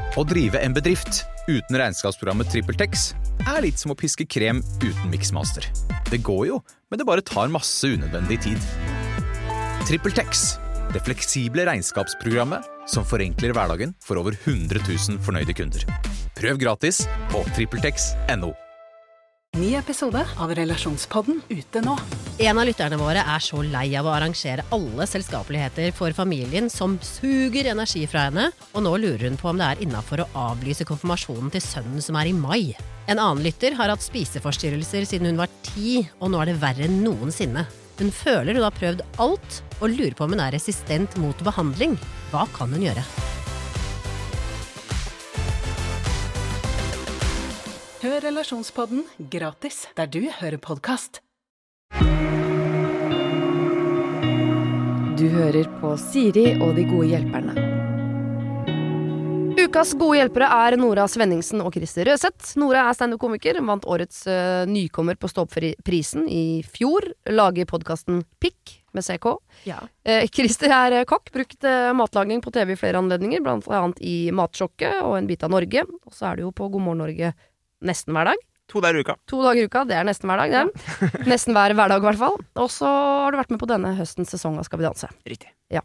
Å drive en bedrift uten regnskapsprogrammet TrippelTex litt som å piske krem uten Mixmaster. Det går jo, men det bare tar masse unødvendig tid. TrippelTex, det fleksible regnskapsprogrammet som forenkler hverdagen for over 100 000 fornøyde kunder. Prøv gratis på TrippelTex.no. Ny episode av Relasjonspodden ute nå. En av lytterne våre så lei av å arrangere alle selskapeligheter for familien som suger energi fra henne, og nå lurer hun på om det innenfor å avlyse konfirmasjonen til sønnen som i mai. En annen lytter har hatt spiseforstyrrelser siden hun var 10, og nå det verre enn noensinne. Hun føler hun har prøvd alt, og lurer på om hun resistent mot behandling. Hva kan hun gjøre? Hør Relasjonspodden gratis der du hører podcast. Du hører på Siri og de gode hjelperne. Ukas gode hjelpere Nora Svenningsen og Christer Røseth. Nora stand-up-komiker, vant årets nykommer på Stå-opp-prisen i fjor. Lager podcasten Pikk med CK. Ja. Christer kokk, brukt matlaging på TV i flere anledninger, blant annet i Matsjokket og En bit av Norge. Og så det jo på God morgen Norge nesten hver dag. 2 dager i uka. 2 dager i uka, det nesten hver dag, det. Nesten hver hverdag i hvert fall. Og så har du vært med på denne høstens sesong av Skal vi danse. Riktig. Ja.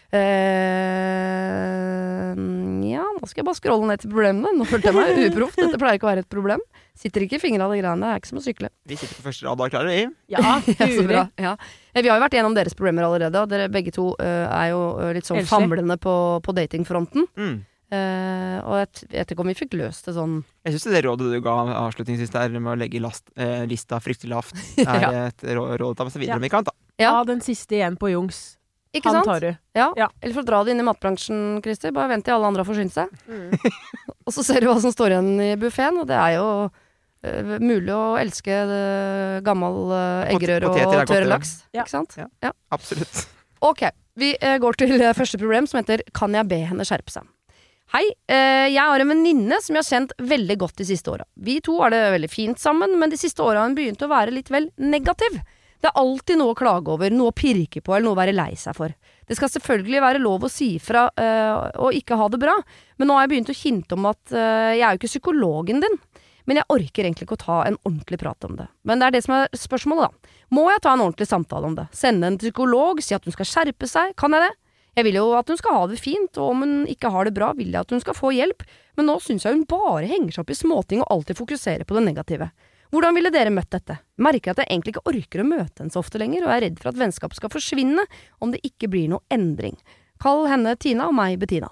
Ja, nå skal jeg bare scrolle ned til problemene. Nå følte jeg meg uproft. Dette pleier ikke å være et problem. Sitter ikke i fingrene av de greiene. Det ikke som å sykle. Vi sitter på første rad, da klarer vi. Ja, Ja, så bra. Ja. Vi har jo vært gjennom deres problemer allerede, og dere begge to jo litt sånn Elslig. famlende på datingfronten. Og jeg vet ikke om vi fikk løst det sånn. Jeg synes det rådet du ga avslutningsvis der med å legge lista fryktelig lavt Ja. et råd å ta med seg videre Ja. om vi kan da. Ja. Den siste igjen på Jungs. Ikke Han sant? tar du. Ja. Ja. Eller for å dra det inn i matbransjen, Christer. Bare vent til alle andre har forsynt seg. Og så ser du hva som står igjen i buffeten, og det jo mulig å elske gammel eggerør og Poteter godt, tørr ja. laks. Ja. Ikke sant? Ja. Absolutt. Ok, vi går til første problem som heter Kan jeg be henne skjerpe seg? Hei, jeg har en venninne som jeg har kjent veldig godt de siste årene. Vi to har det veldig fint sammen, men de siste årene har hun begynt å være litt vel negativ. Det alltid noe å klage over, noe å pirke på eller noe å være lei seg for. Det skal selvfølgelig være lov å si fra og ikke ha det bra, men nå har jeg begynt å hinte om at jeg jo ikke psykologen din. Men jeg orker egentlig ikke å ta en ordentlig prat om det. Men det det som spørsmålet da. Må jeg ta en ordentlig samtale om det? Sende en psykolog, si at hun skal skjerpe seg? Kan jeg det? Jeg vil jo at hun skal ha det fint, og om hun ikke har det bra, vil jeg at hun skal få hjelp. Men nå synes jeg hun bare henger seg opp i småting og alltid fokuserer på det negative. Hvordan ville dere møtt dette? Merker at jeg egentlig ikke orker å møte henne så ofte lenger, og jeg redd for at vennskapet skal forsvinne om det ikke blir noe endring. Kall henne Tina og meg Bettina.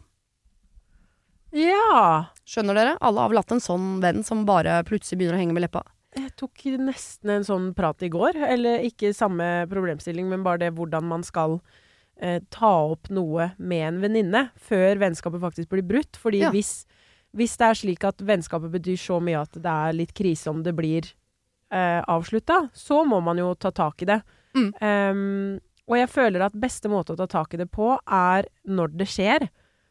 Ja. Skjønner dere? Alle har vel hatt en sånn venn som bare plutselig begynner å henge med leppa. Jeg tok nesten en sånn prat i går. Eller ikke samme problemstilling, men bare det hvordan man skal ta opp noe med en venninne før vennskapet faktisk blir brutt. Fordi Ja. hvis det slik at vennskapet betyr så mye at det litt krise om det blir avsluttet, så må man jo ta tak i det. Og jeg føler at beste måte å ta tak i det på når det skjer.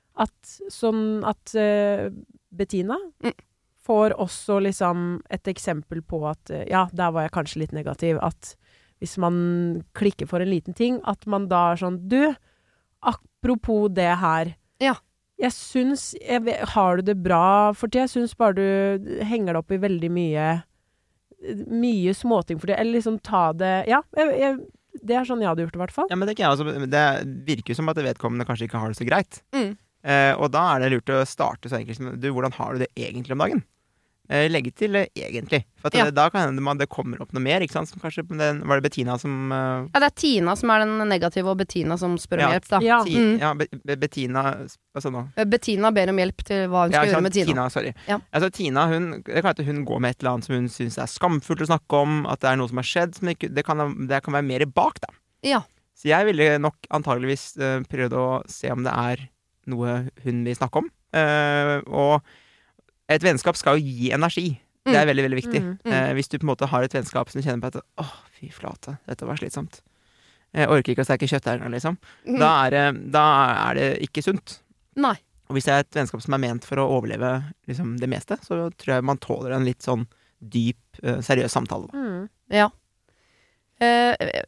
At Bettina får også liksom et eksempel på at ja, der var jeg kanskje litt negativ. At hvis man klikker for en liten ting, at man da sånn, du, apropos det her, Ja. jeg synes, har du det bra for det? Jeg synes bare du henger deg opp i veldig mye småting for det, eller liksom ta det, ja, det sånn jeg hadde gjort det i hvert fall. Ja, men det virker jo som at vedkommende kanskje ikke har det så greit. Og da det lurt å starte så enkelt som, du, hvordan har du det egentlig om dagen? Legge til egentlig. For at Ja. da kan det kommer opp noe mer, ikke sant? Som kanskje, var det Bettina som... Ja, det Tina som den negative, og Bettina som spør om Ja. hjelp da. Ja. Ja, Bettina... Hva sa nå? Bettina ber om hjelp til hva hun skal ikke gjøre sant? med Tina. Sorry. Ja. Altså, Tina, det kan hende hun går med et eller annet som hun synes skamfullt å snakke om, at det noe som har skjedd, som det kan være mer bak, da. Ja. Så jeg ville nok antageligvis prøvd å se om det noe hun vil snakke om. Og et vennskap skal jo gi energi. Det veldig, veldig viktig. Hvis du på en måte har et vennskap som du kjenner på at fy flate, dette var slitsomt. Jeg orker ikke å steke kjøttdeigene, liksom. Da det ikke sunt. Nei. Og hvis det et vennskap som ment for å overleve liksom, det meste, så tror jeg man tåler en litt sånn dyp, seriøs samtale. Da. Ja.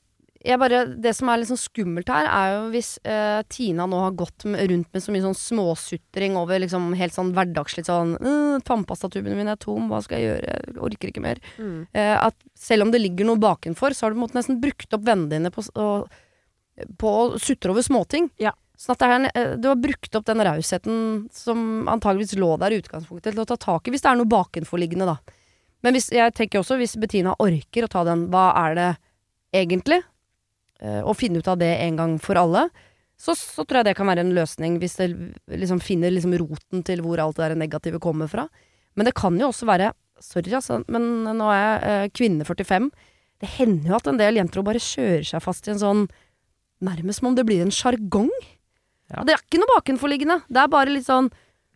Det som litt sånn skummelt her, jo hvis Tina nå har gått rundt med så mye sånn småsuttring over liksom helt sånn hverdagslig sånn tannpastatuben min tom, hva skal jeg gjøre? Jeg orker ikke mer. At selv om det ligger noe bakenfor, så har du måtte nesten brukt opp vennene dine på å sutre over småting. Ja. Sånn at du har brukt opp den rausheten som antageligvis lå der i utgangspunktet til å ta tak i, hvis det er noe bakenforliggende da. Men jeg tenker også, hvis Bettina orker å ta den, hva det egentlig? Og finne ut av det en gang for alle, så tror jeg det kan være en løsning hvis det liksom finner liksom roten til hvor alt det negative kommer fra. Men det kan jo også være, sorry altså, men nå jeg kvinne 45, det hender jo at en del jenter bare kjører seg fast i en sånn, nærmest som om det blir en jargong. Ja. Og det ikke noe bakenforliggende, det bare litt sånn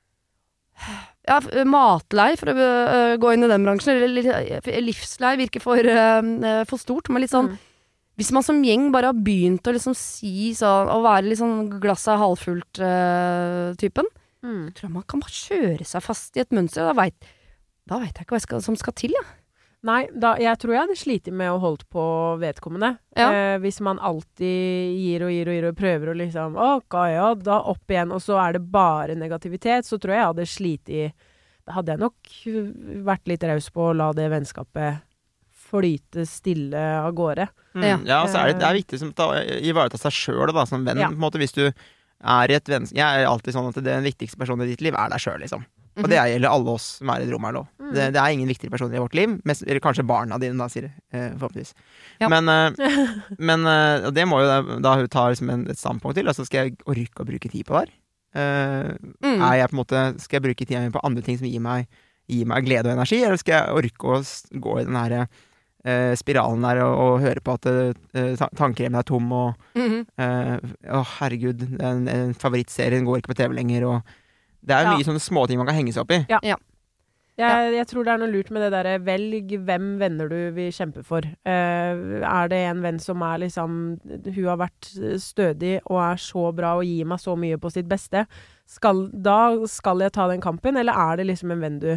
matlei for å gå inn i den bransjen, eller livslei virker for stort, men litt sånn hvis man som gjeng bare har begynt å liksom si sånn, å være litt sånn glasset halvfullt typen, så tror jeg man kan bare kjøre seg fast i et mønster, da vet jeg ikke hva som skal til, ja. Nei, jeg tror jeg hadde slitt med å holde på vedkommende. Hvis man alltid gir og prøver å liksom, da opp igjen, og så det bare negativitet, så tror jeg hadde slitt i, da hadde jeg nok vært litt raus på å la det vennskapet flyte stille av gårde. Ja, og så det viktig å ivareta seg selv da, som venn. På en måte, hvis du i et vennskap, jeg alltid sånn at den viktigste personen i ditt liv deg selv, liksom. Og det gjelder alle oss som i et rom her nå. Det ingen viktige personer i vårt liv, eller kanskje barna dine da, sier det, forhåpentligvis. Ja. Men det må jo da hun ta liksom et standpunkt til, altså skal jeg orke å bruke tid på der? Jeg på en måte, skal jeg bruke tiden på andre ting som gir meg glede og energi, eller skal jeg orke å gå i den her spiralen der og høre på at tannkremen tom og herregud, den favorittserien går ikke på TV lenger og det mye sånne småting man kan henge seg opp i. Ja. Jeg tror det noe lurt med det der, velg hvem venner du vil kjempe for. Det en venn som liksom, hun har vært stødig og så bra og gir meg så mye på sitt beste, skal jeg ta den kampen, eller det liksom en venn du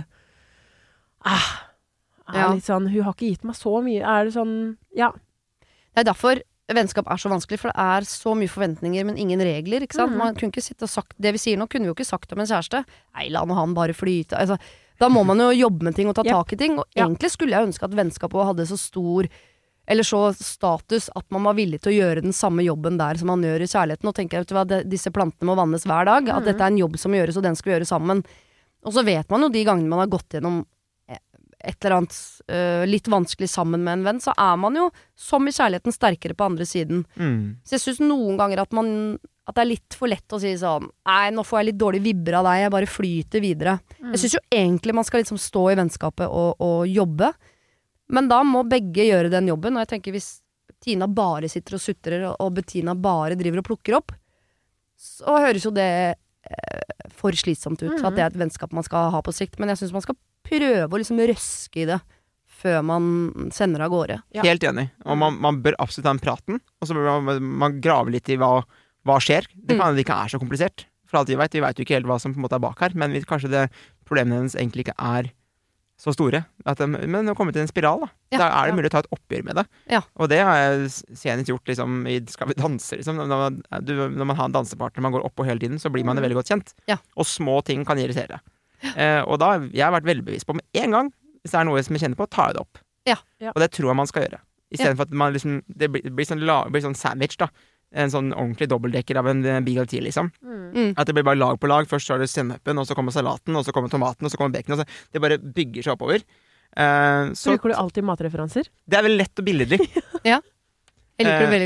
litt sånn, hun har ikke gitt meg så mye, det sånn, ja. Det derfor vennskap så vanskelig, for det så mye forventninger, men ingen regler, ikke sant? Man kunne ikke sitte og sagt, det vi sier nå kunne vi jo ikke sagt om en kjæreste, nei, la nå han bare flyte, altså, da må man jo jobbe med ting og ta tak i ting, og egentlig skulle jeg ønske at vennskapet hadde så stor, eller så status, at man var villig til å gjøre den samme jobben der som man gjør i kjærligheten, og tenker, vet du hva, disse plantene må vannes hver dag, at dette en jobb som gjøres, og den skal vi gjøre sammen. Og så vet man jo de gangene man har gått gjennom et eller annet litt vanskelig sammen med en venn, så man jo, som i kjærligheten, sterkere på andre siden. Så jeg synes noen ganger at det litt for lett å si sånn, nei, nå får jeg litt dårlig vibber av deg, jeg bare flyter videre. Jeg synes jo egentlig man skal liksom stå i vennskapet og jobbe, men da må begge gjøre den jobben, og jeg tenker hvis Tina bare sitter og sutrer, og Bettina bare driver og plukker opp, så høres jo det for slitsomt ut, at det et vennskap man skal ha på sikt, men jeg synes man skal prøve å liksom røske i det før man sender av gårde. Ja. Helt enig. Og man bør absolutt ha en praten, og så bør man grave litt i hva skjer. Det kan ikke så komplisert. For alt vi vet jo ikke helt hva som på en måte bak her, men kanskje problemene hennes egentlig ikke så store. Men å komme til en spiral, da. Ja, da det mulig å ta et oppgjør med det. Ja. Og det har jeg senest gjort liksom, i Skal vi danse, liksom. Når man har en dansepartner man går opp på hele tiden, så blir man veldig godt kjent. Ja. Og små ting kan irritere. Og da jeg har vært veldig bevisst på med en gang, hvis det noe som jeg kjenner på, tar jeg det opp. Ja. Og det tror jeg man skal gjøre. I stedet for at man liksom, det blir sånn sandwich, da. En sånn ordentlig dobbeltdekker av en Big of Tea, liksom. At det blir bare lag på lag. Først så det sennepen, og så kommer salaten, og så kommer tomaten, og så kommer bacon. Det bare bygger seg oppover. Så bruker du alltid matreferanser? Det veldig lett og billedlig. Ja. Jeg liker det veldig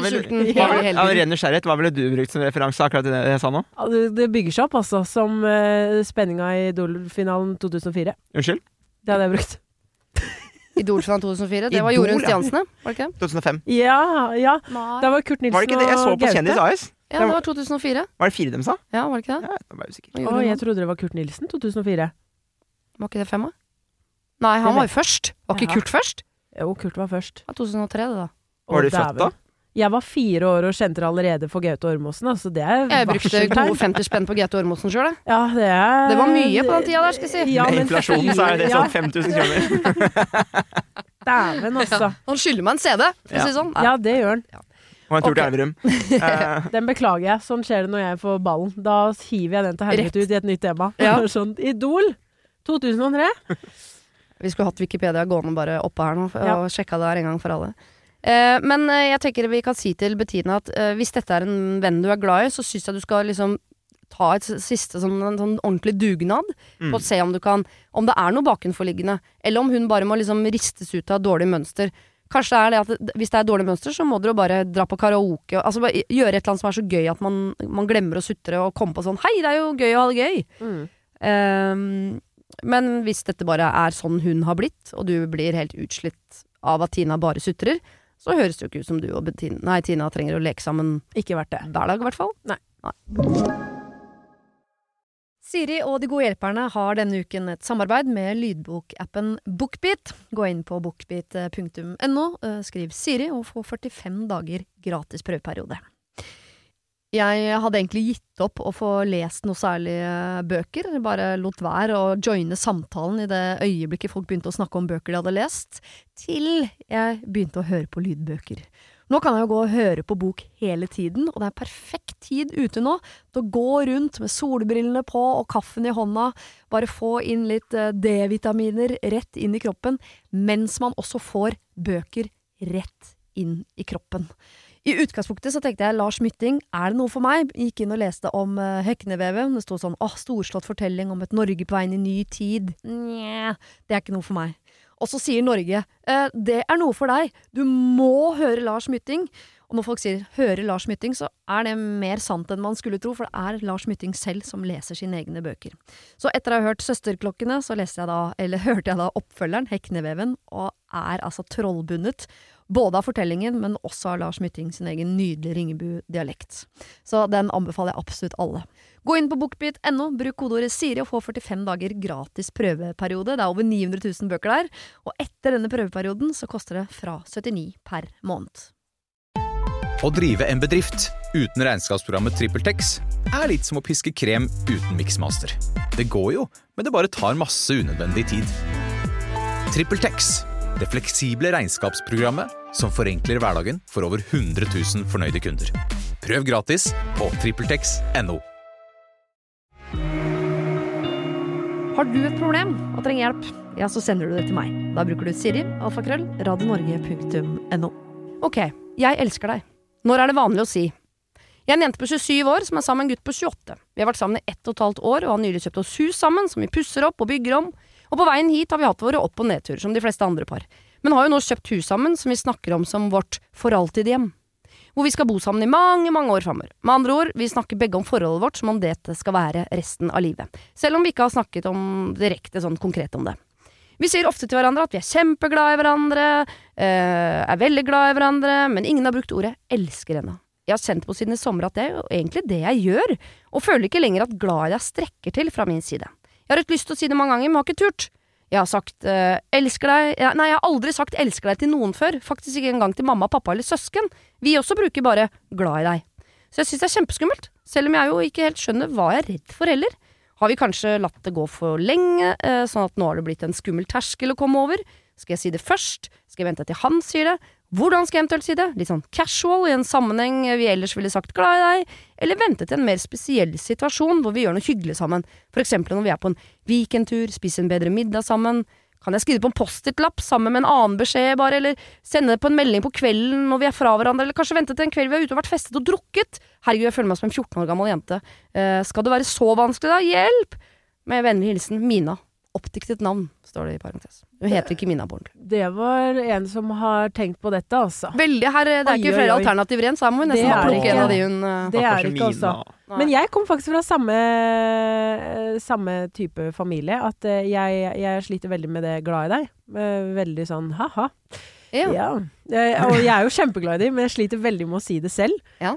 godt. Av ren nysgjerrighet, hva ville du brukt som referanse akkurat til det jeg sa nå? Det bygger seg opp, altså, som spenninga i Idol-finalen 2004. Unnskyld? Det hadde jeg brukt. Idol-finalen 2004? Det var Jorunn Stiansene, var det ikke? 2005. Ja. Da var Kurt Nilsen og Gaute. Var det ikke det jeg så på Kjendis AS? Ja, det var 2004. Var det 4 dem sa? Ja, var det ikke det? Ja, da var jeg usikker. Jeg trodde det var Kurt Nilsen 2004. Var ikke det 5 år? Nei, han var jo først. Var ikke Kurt først? Jo, Kurt var først. Ja, 2003 det da. Var du født da? Jeg var 4 år og kjente det allerede for Gaute Ormåsen, altså det jeg brukte gode 50 spenn på Gaute Ormåsen selv, det. Ja, det var mye på den tida der, skal jeg si. Ja, med inflasjonen så det sånn 5000 kroner. Dæven, altså. Han skylder meg en CD, for å si sånn. Ja, det gjør han. Og en tur til Elverum. Den beklager jeg. Sånn skjer det når jeg får ballen. Da hiver jeg den til helvete ut i et nytt tema. Ja. Sånn, Idol 2003. Vi skulle hatt Wikipedia gående bare oppe her nå, og sjekka det her en gang for alle. Men jeg tenker vi kan si til Bettina at hvis dette er en venn du er glad i, så synes jeg du skal liksom ta et siste en sånn ordentlig dugnad på å se om du kan, om det er noe bakenforliggende, eller om hun bare må liksom ristes ut av dårlig mønster. Kanskje det er det at hvis det er dårlig mønster, så må dere bare dra på karaoke, altså bare gjøre et eller annet som er så gøy at man glemmer å sutre og komme på sånn, hei, det er jo gøy å ha det gøy. Men hvis dette bare er sånn hun har blitt, og du blir helt utslitt av at Tina bare sutrer, så høres det jo ikke ut som du og Tina trenger å leke sammen. Ikke vært det. Hver dag i hvert fall. Nei. Siri og de gode hjelperne har denne uken et samarbeid med lydbokappen BookBeat. Gå inn på bookbeat.no, skriv Siri og få 45 dager gratis prøveperiode. Jeg hadde egentlig gitt opp å få lest noe særlige bøker, bare lot være å joine samtalen i det øyeblikket folk begynte å snakke om bøker de hadde lest, til jeg begynte å høre på lydbøker. Nå kan jeg jo gå og høre på bok hele tiden, og det er perfekt tid ute nå til å gå rundt med solbrillene på og kaffen i hånda, bare få inn litt D-vitaminer rett inn i kroppen, mens man også får bøker rett inn i kroppen. I utgangspunktet så tenkte jeg, Lars Mytting, er det noe for meg? Gikk inn og leste om Heknevevet. Det stod sånn, storslått fortelling om et Norge på vei inn i ny tid. Nja, det er ikke noe for meg. Og så sier Norge, det er noe for deg. Du må høre Lars Mytting. Og når folk sier, høre Lars Mytting, så er det mer sant enn man skulle tro, for det er Lars Mytting selv som leser sine egne bøker. Så etter å ha hørt Søsterklokkene, så hørte jeg da oppfølgeren, Hekneveven, og er altså trollbundet, både av fortellingen, men også av Lars Mytting sin egen nydelige Ringebu-dialekt. Så den anbefaler jeg absolutt alle. Gå inn på bookbeat.no, bruk kodeordet Siri og få 45 dager gratis prøveperiode. Det er over 900 000 bøker der, og etter denne prøveperioden så koster det fra 79 per måned. Å drive en bedrift uten regnskapsprogrammet TrippelTex er litt som å piske krem uten Mixmaster. Det går jo, men det bare tar masse unødvendig tid. TrippelTex, det fleksible regnskapsprogrammet som forenkler hverdagen for over 100 000 fornøyde kunder. Prøv gratis på trippeltex.no. Har du et problem og trenger hjelp, ja, så sender du det til meg. Da bruker du Siri, alfakrøll, radionorge.no. Ok, jeg elsker deg. Når er det vanlig å si? Jeg er en jente på 27 år som er sammen med en gutt på 28. Vi har vært sammen i 1,5 år og har nylig kjøpt oss hus sammen som vi pusser opp og bygger om. Og på veien hit har vi hatt våre opp- og nedturer som de fleste andre par. Men har jo nå kjøpt hus sammen som vi snakker om som vårt for alltid hjem. Hvor vi skal bo sammen i mange, mange år fremover. Med andre ord, vi snakker begge om forholdet vårt som om dette skal være resten av livet. Selv om vi ikke har snakket om direkte sånn konkret om det. Vi sier ofte til hverandre at vi er kjempeglade i hverandre, er veldig glade i hverandre, men ingen har brukt ordet elsker ennå. Jeg har kjent på siden i sommer at det er jo egentlig det jeg gjør, og føler ikke lenger at glad jeg strekker til fra min side. Jeg har hatt lyst til å si det mange ganger, men har ikke turt. Jeg har sagt elsker deg, nei, jeg har aldri sagt elsker deg til noen før, faktisk ikke engang til mamma, pappa eller søsken. Vi også bruker bare glad i deg. Så jeg synes det er kjempeskummelt, selv om jeg jo ikke helt skjønner hva jeg er redd for heller. Har vi kanskje latt det gå for lenge, sånn at nå har det blitt en skummel terskel å komme over? Skal jeg si det først? Skal jeg vente til han sier det? Hvordan skal jeg eventuelt si det? Litt sånn casual i en sammenheng vi ellers ville sagt glad i deg? Eller vente til en mer spesiell situasjon hvor vi gjør noe hyggelig sammen? For eksempel når vi er på en weekendtur, spiser en bedre middag sammen. Kan jeg skrive på en post-it-lapp sammen med en annen beskjed bare, eller sende det på en melding på kvelden når vi er fra hverandre, eller kanskje vente til en kveld vi har ute og vært festet og drukket? Herregud, jeg føler meg som en 14 år gammel jente. Skal det være så vanskelig da? Hjelp! Med vennlig hilsen Mina. Oppdiktet navn, står det i parentes. Hun heter ikke Mina Born. Det var en som har tenkt på dette, altså. Veldig, her, det er ikke flere alternativer igjen, så her må vi nesten plukke en av de hun... Det er ikke også. Men jeg kom faktisk fra samme type familie, at jeg sliter veldig med det glad i deg. Veldig sånn, haha. Ja. Og jeg er jo kjempeglad i dem, men jeg sliter veldig med å si det selv. Ja.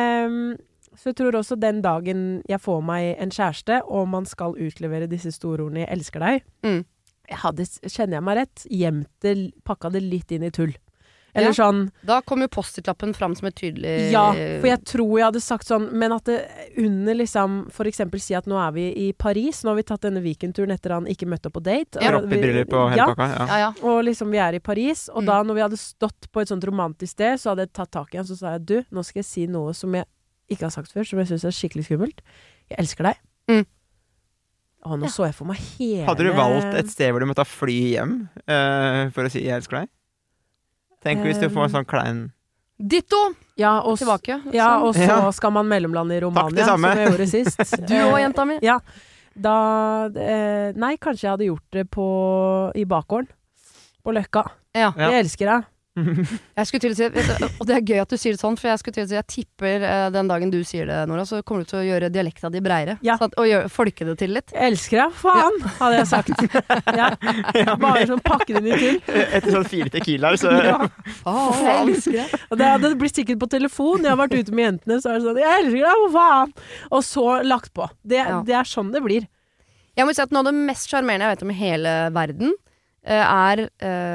Så jeg tror også den dagen jeg får meg en kjæreste, og man skal utlevere disse store ordene 'jeg elsker deg', kjenner jeg meg rett, pakka det litt inn i tull. Eller sånn Da kom jo post-it-lappen fram som et tydelig Ja, for jeg tror jeg hadde sagt sånn, men at det under liksom, for eksempel si at nå er vi i Paris, nå har vi tatt denne weekendturen etter han ikke møtte opp på date. Ja. Proppebriller på hele pakka, Ja. Og liksom vi er i Paris, og da når vi hadde stått på et sånt romantisk sted, så hadde jeg tatt tak i han, så sa jeg, du, nå skal jeg si noe som jeg ikke har sagt før, som jeg synes er skikkelig skummelt. Jeg elsker deg. Og nå så jeg for meg hele... Hadde du valgt et sted hvor du måtte fly hjem for å si jeg elsker deg? Tenk hvis du får en sånn klein... Ditto! Ja, og, Tilbake. ja, og så Ja. skal man mellomlande i Takk, Romania, det samme. som jeg gjorde sist. Du og jenta mi. Ja. Da Nei, kanskje jeg hadde gjort det i bakgården. På Løkka. Ja. Ja. Jeg elsker deg. Jeg skulle til å si, og det er gøy at du sier det sånn, for jeg skulle til å si, jeg tipper den dagen du sier det, Nora, så kommer du til å gjøre dialekta di breiere. Ja. Sånn og folke det til litt. Jeg elsker deg, faen, hadde jeg sagt. Ja. Bare sånn pakke det litt til. Etter sånn 4 tequilaer, så Jeg elsker det. Og det hadde blitt sikkert på telefon. Jeg har vært ute med jentene, så er det sånn, jeg elsker deg, for faen. Og så lagt på. Det er sånn det blir. Jeg må si at noe av det mest sjarmerende jeg vet om i hele verden, er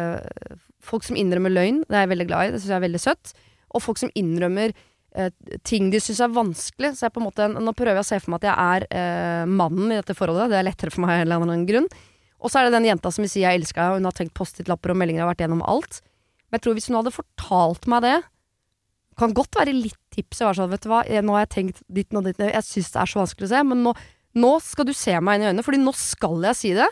folk som innrømmer løgn. Det er jeg veldig glad i, det synes jeg er veldig søtt. Og folk som innrømmer ting de synes er vanskelig. Så jeg på en måte, nå prøver jeg å se for meg at jeg er mannen i dette forholdet. Det er lettere for meg av en eller annen grunn. Og så er det den jenta som vil si jeg elsker deg, og hun har tenkt post-it-lapper og meldinger, har vært gjennom alt. Men jeg tror hvis hun hadde fortalt meg det, kan godt være litt tips. Sånn, vet du hva, nå har jeg tenkt ditt og ditt, jeg synes det er så vanskelig å se, men nå skal du se meg inn i øynene, fordi nå skal jeg si det.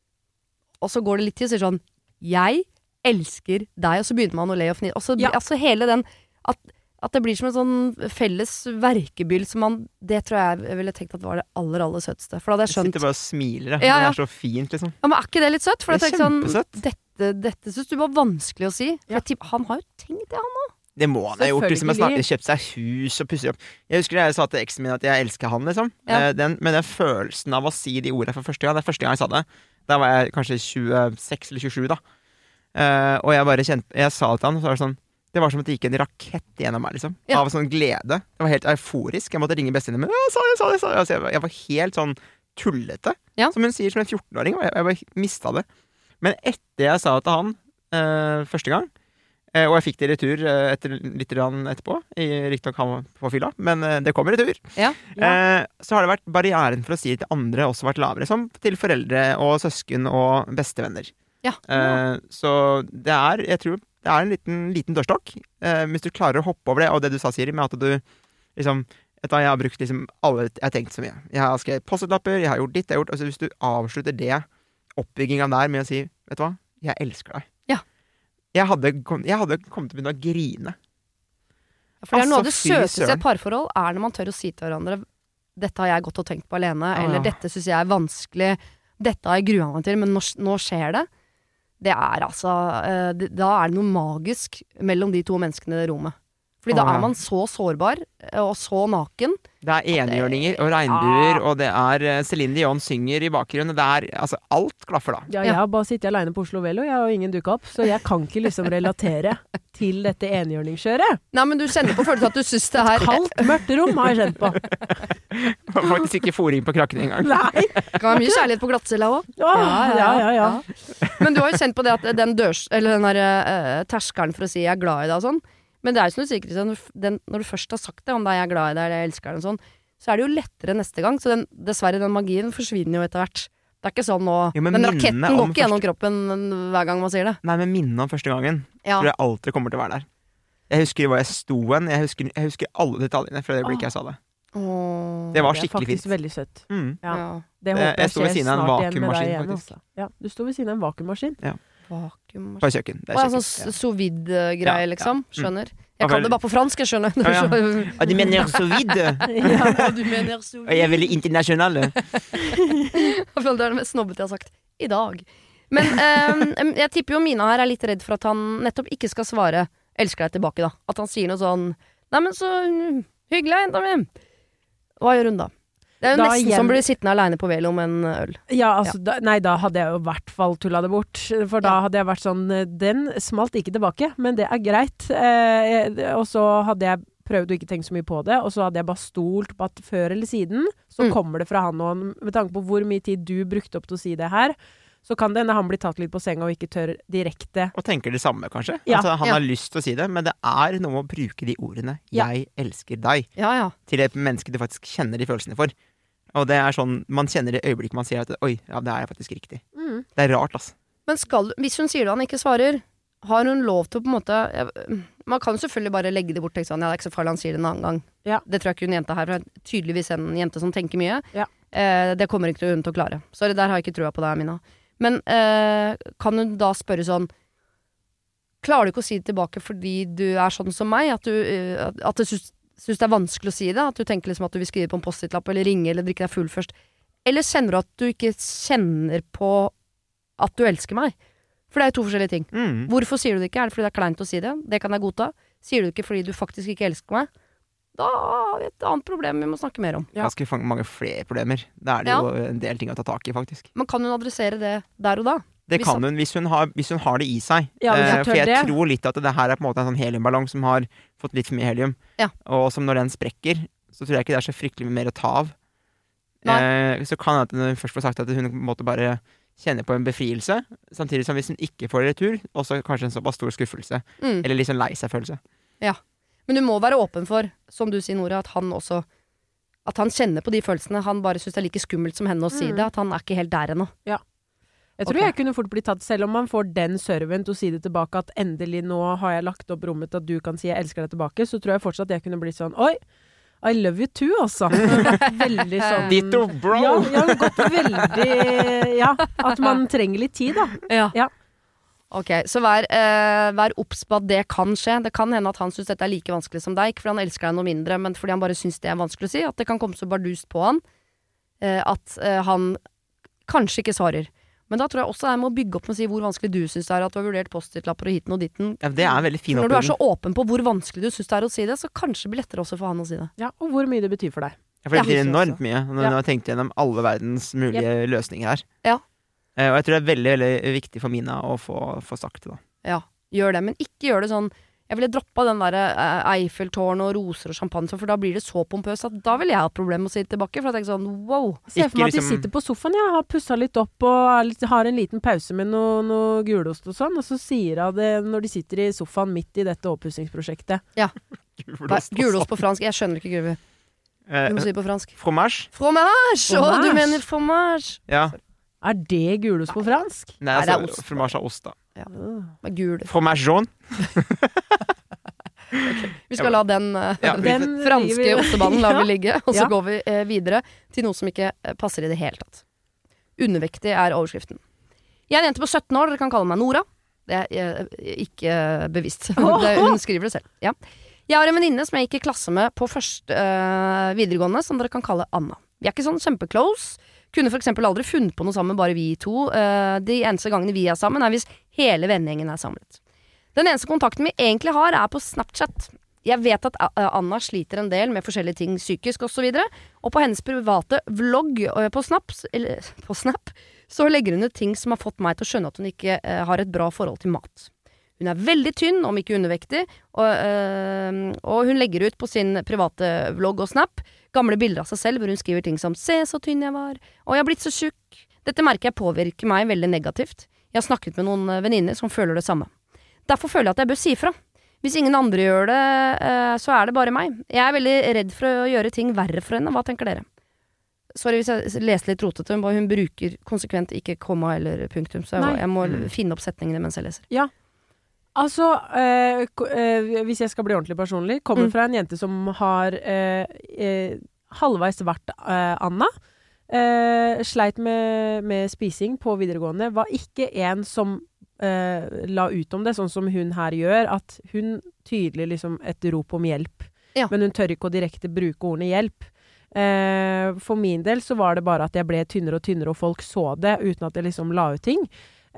Og så går det litt til og sier sånn, jeg elsker deg, og så begynner man å le og fnise. Og så altså hele den, at det blir som en sånn felles verkebyll som man, det tror jeg ville tenkt at var det aller, aller søtste. For da hadde jeg skjønt. sitter bare og smiler, Ja, ja. Det er så fint, liksom. Ja, men er ikke det litt søtt? For Det er jeg tenkte sånn, kjempesøtt. dette synes du var vanskelig å si. For jeg tipper, han har jo tenkt det, han også. Det må han ha gjort, liksom. Selvfølgelig. Kjøpt seg hus og pusset opp. Jeg husker jeg sa til eksen min at jeg elsker han, liksom. Ja. Men den følelsen av å si de ordene for første gang, det er første gang jeg sa det. Da var jeg kanskje 26 eller 27, da. Og jeg bare jeg sa det til han, og så var det sånn, det var som at det gikk en rakett gjennom meg, liksom. Ja. Av sånn glede. Det var helt euforisk. Jeg måtte ringe bestevenninna mi. Sa det. Altså, jeg var helt sånn tullete. Ja. Som hun sier som en 14-åring. Og jeg bare mistet det. Men etter jeg sa det til han første gang, og jeg fikk det i retur litt etterpå, riktignok han var på fylla, men det kom i retur. Ja. Så har det vært barrieren for å si det til andre også vært lavere, som til foreldre og søsken og bestevenner. Ja. Så det er, jeg tror, det er en liten dørstokk. Hvis du klarer å hoppe over det, og det du sa, Siri, med at du liksom, jeg har brukt liksom alle, jeg har tenkt så mye. Jeg har skrevet post-it-lapper, jeg har gjort ditt, jeg har gjort, altså hvis du avslutter det oppbyggingen der med å si, vet du hva, jeg elsker deg. Ja. Jeg hadde kommet til å begynne å grine. For det er noe av det Altså, fy søteste i søren. et parforhold, er når man tør å si til hverandre, dette har jeg gått og tenkt på alene, eller Ja. dette synes jeg er vanskelig, dette har jeg gruet meg til, men nå skjer det. Det er altså, da er det noe magisk mellom de to menneskene i det rommet. Fordi da Ja. er man så sårbar, og så naken. Det er enhjørninger og regnbuer, og det er Céline Dion synger i bakgrunnen. Det er, altså, alt klaffer da. Ja, jeg har bare sittet alene på Oslo Velo, jeg har ingen dukket opp, så jeg kan ikke liksom relatere til dette enhjørningskjøret. Nei, men du kjenner på følelsen at du synes det her Kaldt, mørkt rom har jeg kjent på. Faktisk ikke fôring på krakken engang. Nei! kan være mye kjærlighet på glattcella også. Åh, ja. Men du har jo kjent på det at den der terskelen for å si jeg er glad i deg og sånn. Men det er jo som du sier, Kristian, når du først har sagt det om deg, jeg er glad i deg, eller jeg elsker deg og sånn, så er det jo lettere neste gang. Så dessverre, den magien forsvinner jo etter hvert. Det er ikke sånn nå, Jo, men den minnene raketten om går ikke gjennom kroppen hver gang man sier det. Nei, men minnet om første gangen Ja. tror jeg alltid kommer til å være der. Jeg husker hvor jeg sto hen. Jeg husker alle detaljene fra det øyeblikket jeg sa det. Åh. Det var Det er skikkelig faktisk fint. veldig søtt. Mm. Ja. Ja. Det håper Jeg jeg sto ved skjer siden av en snart igjen med deg vakuummaskin, igjen. faktisk. Altså. Ja, du sto ved siden av en vakuummaskin. Vakuum. På kjøkken. Det Å, ja, er sånn sous vide-greie, Ja, liksom. ja. Skjønner. Ja, Jeg kan vel. det bare på fransk, jeg skjønner. Ja, ja. Ah, du mener så vidt? Ja. Du mener sous Og jeg er veldig internasjonal. Jeg føler det er det mest snobbete jeg har sagt i dag. Men jeg tipper jo Mina her er litt redd for at han nettopp ikke skal svare 'elsker deg' tilbake, da. At han sier noe sånn 'nei, men så hyggelig, jenta mi'. Hva gjør hun da? Det er jo Da nesten igjen- som å bli sittende aleine på Velo med en øl. Ja, altså, da hadde jeg jo i hvert fall tulla det bort. For da hadde jeg vært sånn, den smalt ikke tilbake, men det er greit. Og så hadde jeg prøvd å ikke tenke så mye på det, og så hadde jeg bare stolt på at før eller siden, så kommer det fra han, og med tanke på hvor mye tid du brukte opp til å si det her, så kan det hende han blir tatt litt på senga og ikke tør direkte. Og tenker det samme, kanskje. Ja. Altså, han har lyst til å si det, men det er noe med å bruke de ordene 'jeg elsker deg' til et menneske du faktisk kjenner de følelsene for. Og det er sånn, man kjenner det øyeblikket man sier at 'oi, ja, det er faktisk riktig'. Det er rart, altså. Men hvis hun sier det og han ikke svarer, har hun lov til å på en måte man kan jo selvfølgelig bare legge det bort og tenke sånn, ja, det er ikke så farlig, han sier det en annen gang. Ja. Det tror jeg ikke hun jenta her, for det er tydeligvis en jente som tenker mye. Ja. Det kommer ikke hun til å klare. Så det der har jeg ikke trua på deg, Mina. Men kan hun da spørre sånn, klarer du ikke å si det tilbake fordi du er sånn som meg, at du synes det er vanskelig å si det, at du tenker liksom at du vil skrive på en post-it-lapp, eller ringe, eller drikke deg full først, eller kjenner du at du ikke kjenner på at du elsker meg? For det er jo 2 forskjellige ting. Hvorfor sier du det ikke? Er det fordi det er kleint å si det? Det kan jeg godta. Sier du det ikke fordi du faktisk ikke elsker meg? Da har vi et annet problem vi må snakke mer om. Ganske mange flere problemer. Da er det jo en del ting å ta tak i, faktisk. Men kan hun adressere det der og da? Det kan hun, hvis hun har det i seg. Ja, for jeg tror litt at det her er på en måte en sånn heliumballong som har fått litt for mye helium. Ja. Og som når den sprekker, så tror jeg ikke det er så fryktelig mye mer å ta av. Så kan det at hun først får sagt at hun på en måte bare kjenner på en befrielse, samtidig som hvis hun ikke får retur, også kanskje en såpass stor skuffelse. Eller liksom lei seg-følelse. Ja. Men du må være åpen for, som du sier, Nora, at han kjenner på de følelsene. Han bare synes det er like skummelt som henne å si det. At han er ikke helt der ennå. Ja. Jeg tror jeg kunne fort bli tatt, selv om man får den serven til å si det tilbake, at endelig nå har jeg lagt opp rommet til at du kan si jeg elsker deg tilbake, så tror jeg fortsatt jeg kunne bli sånn, oi, I love you too, altså. Veldig sånn Ditto, bro! Ja, gått veldig Ja, at man trenger litt tid, da. Ja. Ok, så vær obs på at det kan skje. Det kan hende at han synes dette er like vanskelig som deg, ikke fordi han elsker deg noe mindre, men fordi han bare synes det er vanskelig å si. At det kan komme så bardust på han at han kanskje ikke svarer. Men da tror jeg også jeg må bygge opp med å si hvor vanskelig du synes det er at du har vurdert post-it-lapper og hiten og ditten. Ja, det er en veldig fin Når du er så åpen på hvor vanskelig du synes det er å si det, så kanskje det blir lettere også for han å si det. Ja, og hvor mye det betyr for deg. For det betyr enormt mye når jeg har tenkt gjennom alle verdens mulige løsninger her. Ja. Og jeg tror det er veldig, veldig viktig for Mina å få sagt det, da. Ja, gjør det, men ikke gjør det sånn. Jeg ville droppa den der Eiffeltårn og roser og champagne, for da blir det så pompøst at da vil jeg ha et problem med å si det tilbake. For jeg tenker sånn, wow. Se for meg at de sitter på sofaen, har pusset litt opp og har en liten pause med noe gulost og sånn, og så sier hun det når de sitter i sofaen midt i dette oppussingsprosjektet. Ja. Gulost på fransk. Jeg skjønner ikke Gruve. Du må si det på fransk. Fromage. Fromage! Å, du mener fromage. Ja. Er det gulost på fransk? Nei, det er ost. Fromage av ost, da. Ja. Med gul. Fromage jaune. Okay. Vi skal la den den franske ostebanen la vi Ja. ligge, og så går vi videre til noe som ikke passer i det hele tatt. Undervektig er overskriften. Jeg er en jente på 17 år, dere kan kalle meg Nora. Det er ikke bevisst. Hun skriver det selv. Ja. Jeg har en venninne som jeg gikk i klasse med på første videregående, som dere kan kalle Anna. Vi er ikke sånn kjempeclose. Kunne for eksempel aldri funnet på noe sammen, bare vi to. De eneste gangene vi er sammen, er hvis hele vennegjengen er samlet. Den eneste kontakten vi egentlig har, er på Snapchat. Jeg vet at Anna sliter en del med forskjellige ting psykisk og så videre, og på hennes private vlogg på Snap, så legger hun ut ting som har fått meg til å skjønne at hun ikke har et bra forhold til mat. Hun er veldig tynn, om ikke undervektig, og hun legger ut på sin private vlogg og Snap gamle bilder av seg selv, hvor hun skriver ting som «Se så tynn jeg var», og «Jeg har blitt så tjukk». Dette merker jeg påvirker meg veldig negativt. Jeg har snakket med noen venninner som føler det samme. Derfor føler jeg at jeg bør si fra. Hvis ingen andre gjør det, så er det bare meg. Jeg er veldig redd for å gjøre ting verre for henne. Hva tenker dere? Sorry hvis jeg leser litt rotete, hun bruker konsekvent ikke komma eller punktum, så jeg må finne opp setningene mens jeg leser. Ja. Altså, hvis jeg skal bli ordentlig personlig, kommer fra en jente som har halvveis vært Anna. Sleit med spising på videregående. Var ikke en som la ut om det, sånn som hun her gjør, at hun tydelig liksom et rop om hjelp. Ja. Men hun tør ikke å direkte bruke ordene hjelp. For min del så var det bare at jeg ble tynnere og tynnere, og folk så det, uten at jeg liksom la ut ting.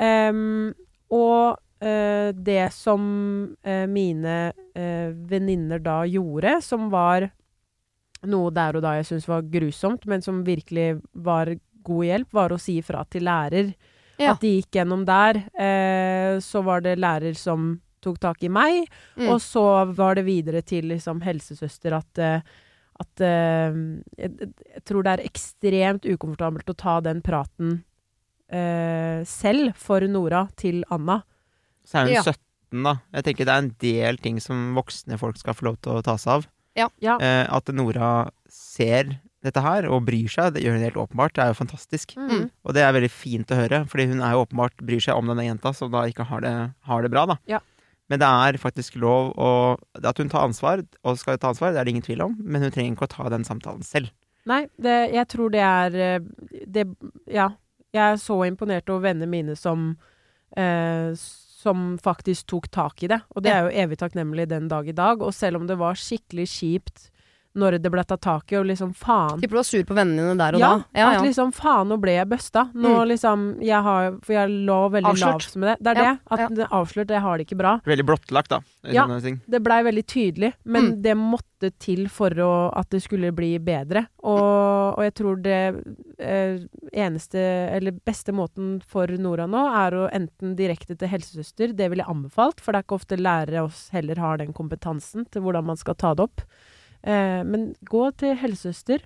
Og det som mine venninner da gjorde, som var noe der og da jeg synes var grusomt, men som virkelig var god hjelp, var å si ifra til lærer. Ja. At de gikk gjennom der, så var det lærer som tok tak i meg, og så var det videre til liksom helsesøster at jeg tror det er ekstremt ukomfortabelt å ta den praten selv for Nora til Anna. Så hun Ja. 17 da. Jeg tenker det en del ting som voksne folk skal få lov til å ta seg av. Ja. At Nora ser dette her, og bryr seg, det gjør hun helt åpenbart. Det jo fantastisk. Og det veldig fint å høre, fordi hun jo åpenbart bryr seg om denne jenta, som da ikke har det bra, da. Ja. Men det faktisk lov at hun tar ansvar, og skal ta ansvar, det det ingen tvil om, men hun trenger ikke å ta den samtalen selv. Nei, jeg tror det ja. Jeg så imponert over vennene mine som faktisk tok tak i det. Og det jo evig takknemlig den dag i dag. Og selv om det var skikkelig kjipt når det ble tatt tak i, og liksom faen. Tipper du var sur på vennene dine der og ja, da. Ja, at liksom faen, nå ble jeg bøsta. Nå liksom, for jeg lå veldig Avslørt. lavt med det. Det det, at det avslørt, jeg har det ikke bra. Veldig blottlagt, da. Ja, sånne ting. det blei veldig tydelig, men det måtte til for at det skulle bli bedre. Og jeg tror det eneste, eller beste måten for Nora nå, å enten direkte til helsesøster, det vil jeg anbefalt, for det ikke ofte lærere oss heller har den kompetansen til hvordan man skal ta det opp. Men gå til helsesøster.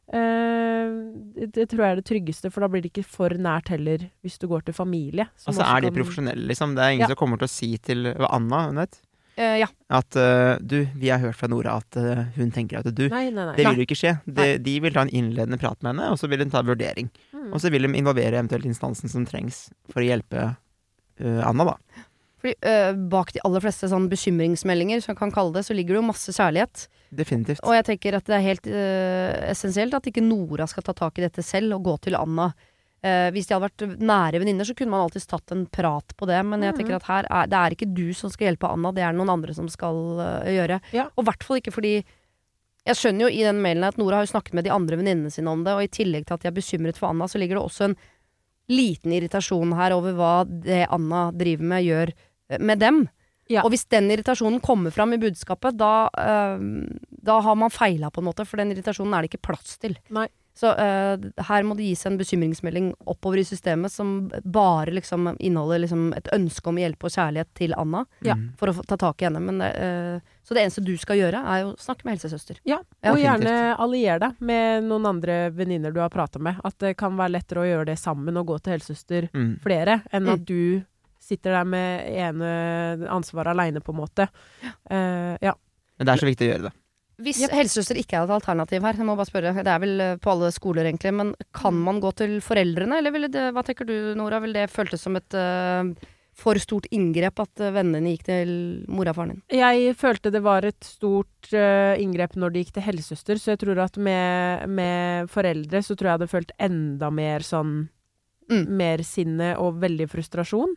Det tror jeg det tryggeste, for da blir det ikke for nært heller hvis du går til familie. Altså de profesjonelle, liksom. Det ingen som kommer til å si til Anna, hun vet? Ja. At vi har hørt fra Nora at hun tenker at Nei. det vil jo ikke skje. De vil ta en innledende prat med henne, og så vil hun ta en vurdering. Og så vil de involvere eventuelt instansen som trengs for å hjelpe Anna, da. Fordi bak de aller fleste sånn bekymringsmeldinger, som man kan kalle det, så ligger det jo masse kjærlighet. Definitivt. Og jeg tenker at det helt essensielt at ikke Nora skal ta tak i dette selv og gå til Anna. Hvis de hadde vært nære venninner, så kunne man alltid tatt en prat på det. Men jeg tenker at her det ikke du som skal hjelpe Anna, det noen andre som skal gjøre. Ja. Og i hvert fall ikke fordi jeg skjønner jo i den mailen at Nora har jo snakket med de andre venninnene sine om det, og i tillegg til at de bekymret for Anna, så ligger det også en liten irritasjon her over hva det Anna driver med, gjør med dem. Ja. Og hvis den irritasjonen kommer fram i budskapet, da har man feilet på en måte, for den irritasjonen det ikke plass til. Nei. Så her må det gis en bekymringsmelding oppover i systemet som bare liksom inneholder liksom et ønske om hjelp og kjærlighet til Anna, for å ta tak i henne. Men så det eneste du skal gjøre, jo å snakke med helsesøster. Ja, og gjerne allier deg med noen andre venninner du har pratet med. At det kan være lettere å gjøre det sammen og gå til helsesøster flere, enn at du sitter der med ene ansvaret alene på en måte. Ja. Men det så viktig å gjøre det. Hvis helsesøster ikke et alternativ her, jeg må bare spørre, det vel på alle skoler egentlig, men kan man gå til foreldrene, eller ville det, hva tenker du Nora, vil det føltes som et for stort inngrep at vennene gikk til mora og faren din? Jeg følte det var et stort inngrep når de gikk til helsesøster, så jeg tror at med foreldre så tror jeg hadde følt enda mer sånn, mer sinne og veldig frustrasjon.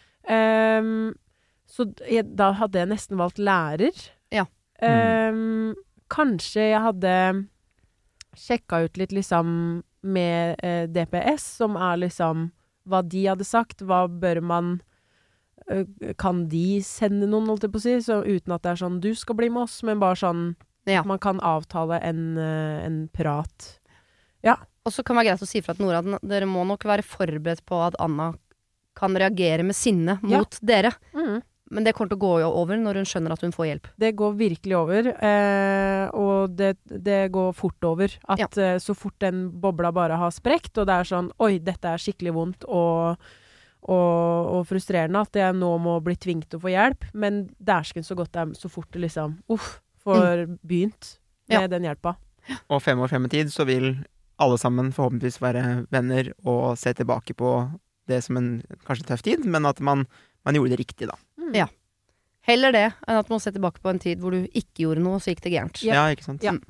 Så da hadde jeg nesten valgt lærer. Ja. Kanskje jeg hadde sjekket ut litt liksom med DPS, som liksom hva de hadde sagt, hva bør man kan de sende noen, holdt jeg på å si, så uten at det sånn du skal bli med oss, men bare sånn man kan avtale en prat. Ja. Og så kan det være greit å si fra til Nora at dere må nok være forberedt på at Anna kan reagere med sinne mot dere. Men det kommer til å gå over når hun skjønner at hun får hjelp. Det går virkelig over, og det går fort over. At så fort den bobla bare har sprekt, og det sånn, oi, dette skikkelig vondt og frustrerende, at jeg nå må bli tvunget til å få hjelp, men det ikke så godt så fort det liksom, får begynt med den hjelpa. Og 5 år frem i tid, så vil alle sammen forhåpentligvis være venner og se tilbake på det som en kanskje tøff tid, men at man gjorde det riktig da. Ja. Heller det enn at man ser tilbake på en tid hvor du ikke gjorde noe, så gikk det gærent. Ja, ikke sant? Ja.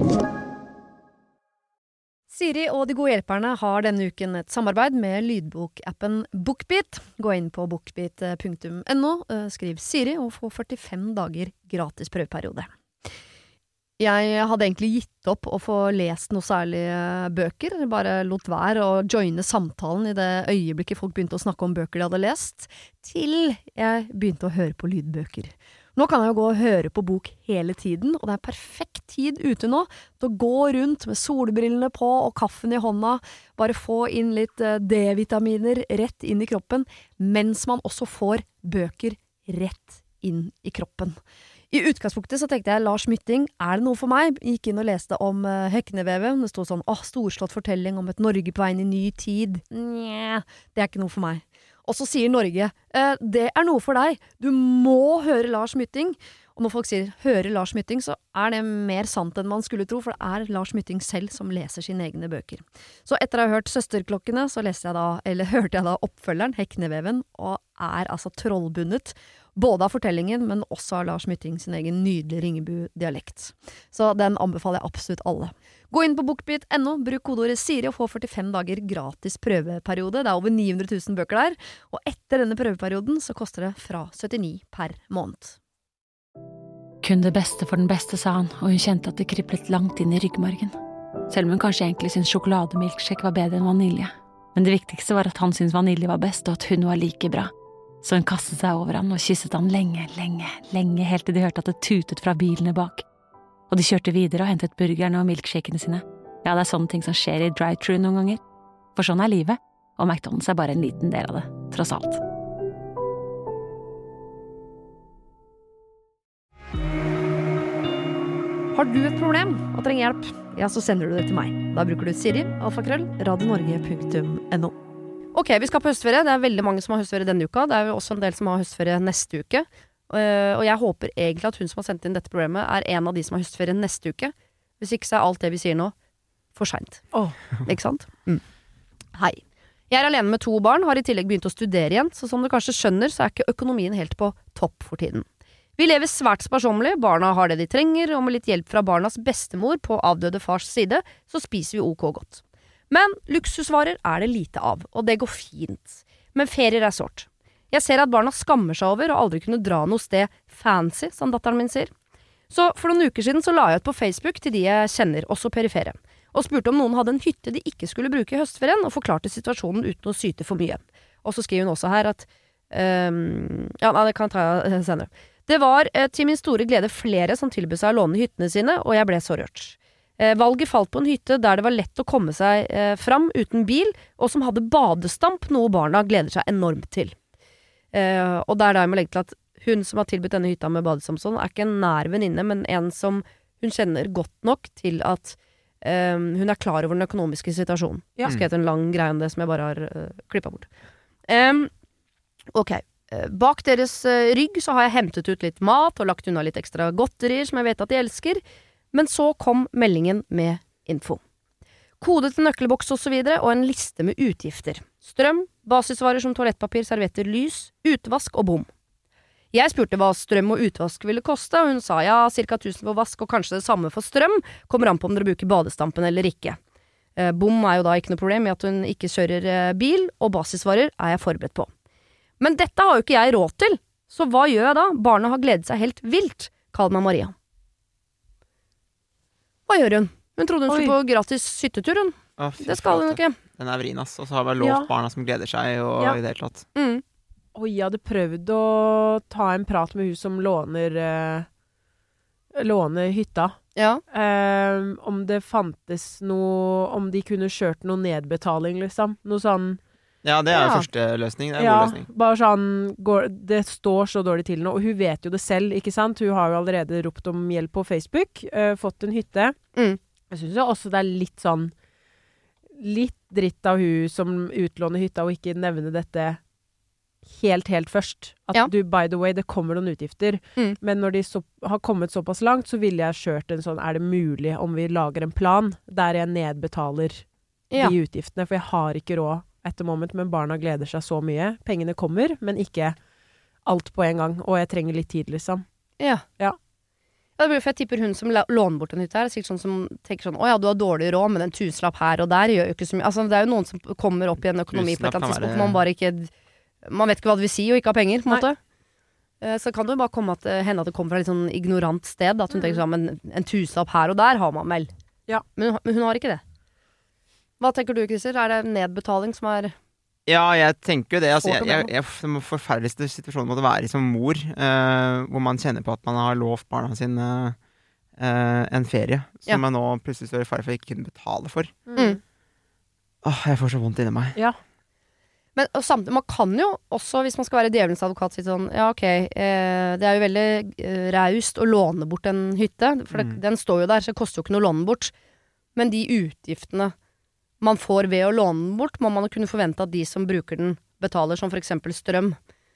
Siri og De gode hjelperne har denne uken et samarbeid med lydbokappen Bookbeat. Gå inn på bookbeat.no, skriv Siri og få 45 dager gratis prøveperiode. Jeg hadde egentlig gitt opp å få lest noe særlige bøker, bare lot være å joine samtalen i det øyeblikket folk begynte å snakke om bøker de hadde lest, til jeg begynte å høre på lydbøker. Nå kan jeg jo gå og høre på bok hele tiden, og det perfekt tid ute nå til å gå rundt med solbrillene på og kaffen i hånda, bare få inn litt D-vitaminer rett inn i kroppen, mens man også får bøker rett inn i kroppen. I utgangspunktet så tenkte jeg Lars Mytting, er det noe for meg? Gikk inn og leste om Heknevevet. Det stod sånn, storslått fortelling om et Norge på vei inn i ny tid. Nja, det er ikke noe for meg. Og så sier Norge, det er noe for deg. Du må høre Lars Mytting. Og når folk sier høre Lars Mytting, så er det mer sant enn man skulle tro, for det er Lars Mytting selv som leser sine egne bøker. Så etter å ha hørt Søsterklokkene, så hørte jeg da oppfølgeren, Hekneveven, og er altså trollbundet, både av fortellingen, men også av Lars Mytting sin egen nydelige Ringebu-dialekt. Så den anbefaler jeg absolutt alle. Gå inn på bookbeat.no, bruk kodeordet Siri og få 45 dager gratis prøveperiode. Det er over 900 000 bøker der, og etter denne prøveperioden så koster det fra 79 per måned. Kun det beste for den beste, sa han, og hun kjente at det kriblet langt inn i ryggmargen. Selv om hun kanskje egentlig syntes sjokolademilkshake var bedre enn vanilje. Men det viktigste var at han syntes vanilje var best, og at hun var like bra. Så hun kastet seg over han og kysset han lenge, helt til de hørte at det tutet fra bilene bak. Og de kjørte videre og hentet burgerne og milkshakene sine. Ja, det er sånne ting som skjer i drive-thru noen ganger. For sånn er livet, og McDonald's er bare en liten del av det, tross alt. Har du et problem og trenger hjelp, ja, så sender du det til meg. Da bruker du Siri, alfakrøll, radionorge.no. Ok, vi skal på høstferie. Det er veldig mange som har høstferie denne uka. Det er jo også en del som har høstferie neste uke. Og jeg håper egentlig at hun som har sendt inn dette problemet er en av de som har høstferie neste uke. Hvis ikke så er alt det vi sier nå for sent. Ikke sant? Hei. Jeg er alene med 2 barn, har i tillegg begynt å studere igjen, så som du kanskje skjønner, så er ikke økonomien helt på topp for tiden. Vi lever svært sparsommelig, barna har det de trenger, og med litt hjelp fra barnas bestemor på avdøde fars side, så spiser vi ok godt. Men luksusvarer er det lite av, og det går fint. Men ferier er sårt. Jeg ser at barna skammer seg over og aldri kunne dra noe sted fancy, som datteren min sier. Så for noen uker siden så la jeg ut på Facebook til de jeg kjenner, også perifere, og spurte om noen hadde en hytte de ikke skulle bruke i høstferien, og forklarte situasjonen uten å syte for mye. Og så skriver hun også her at det kan jeg ta senere. Det var til min store glede flere som tilbød seg å låne hyttene sine, og jeg ble så rørt. Valget falt på en hytte der det var lett å komme seg fram uten bil, og som hadde badestamp, noe barna gleder seg enormt til. Og det er da jeg må legge til at hun som har tilbudt denne hytta med badestamp sånn, er ikke en nær venninne, men en som hun kjenner godt nok til at hun er klar over den økonomiske situasjonen. Jeg har skrevet en lang greie om det som jeg bare har klippet bort. Ok. Bak deres rygg så har jeg hentet ut litt mat og lagt unna litt ekstra godterier som jeg vet at de elsker, men så kom meldingen med info. Kode til nøkkelboks og så videre, og en liste med utgifter. Strøm, basisvarer som toalettpapir, servietter, lys, utvask og bom. Jeg spurte hva strøm og utvask ville koste, og hun sa ja, ca. 1000 for vask og kanskje det samme for strøm, kommer an på om dere bruker badestampen eller ikke. Bom er jo da ikke noe problem i at hun ikke kjører bil, og basisvarer er jeg forberedt på. Men dette har jo ikke jeg råd til, så hva gjør jeg da? Barna har gledet seg helt vilt, kall meg Maria. Hva gjør hun? Hun trodde hun skulle på gratis hyttetur, hun. Det skal hun ikke. Den er vrien, ass. Og så har vi lovt barna som gleder seg, og i det hele tatt. Jeg hadde prøvd å ta en prat med hun som låner hytta. Ja. Om det fantes noe, om de kunne kjørt noe nedbetaling, liksom. Noe sånn. Ja, det er første løsning. Det er en god løsning. Bare sånn, det står så dårlig til nå, og hun vet jo det selv, ikke sant? Hun har jo allerede ropt om hjelp på Facebook, fått en hytte. Jeg synes jo også det er litt sånn, litt dritt av hun som utlåner hytta, og ikke nevne dette helt først. At du, by the way, det kommer noen utgifter, men når de har kommet såpass langt, så ville jeg kjørt en sånn, er det mulig om vi lager en plan, der jeg nedbetaler de utgiftene, for jeg har ikke råd etter moment, men barna gleder seg så mye. Pengene kommer, men ikke alt på en gang, og jeg trenger litt tid, liksom. Ja, det blir for jeg tipper hun som låner bort en hytte her, sikkert sånn som tenker sånn, du har dårlig råd, men en tusenlapp her og der gjør jo ikke så mye. Altså, det er jo noen som kommer opp i en økonomi på et eller annet tidspunkt, man bare ikke, man vet ikke hva det vil si, og ikke har penger, på en måte. Så kan det jo bare komme hende at det kommer fra litt sånn ignorant sted, at hun tenker sånn, men en tusenlapp her og der har man vel. Ja. Men hun har ikke det. Hva tenker du, Christer? Er det nedbetaling som er... Ja, jeg tenker jo det. Altså, den forferdeligste situasjonen måtte være som mor, hvor man kjenner på at man har lovt barna sine en ferie, som man nå plutselig står i fare for ikke kunne betale for. Jeg får så vondt inni meg. Ja. Men samtidig, man kan jo også, hvis man skal være djevelens advokat, si sånn, ja ok, det er jo veldig raust å låne bort en hytte, for den står jo der, så det koster jo ikke noe å låne den bort. Men de utgiftene man får ved å låne den bort, må man jo kunne forvente at de som bruker den betaler, som for eksempel strøm.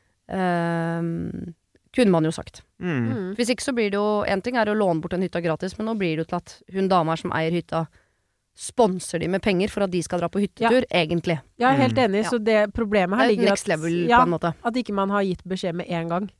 Kunne man jo sagt. Hvis ikke så blir det jo, en ting er å låne bort en hytta gratis, men nå blir det jo til at hun dama som eier hytta, sponser de med penger for at de skal dra på hyttetur, egentlig. Jeg er helt enig, så det problemet her ligger next level, på en måte. At ikke man har gitt beskjed med en gang.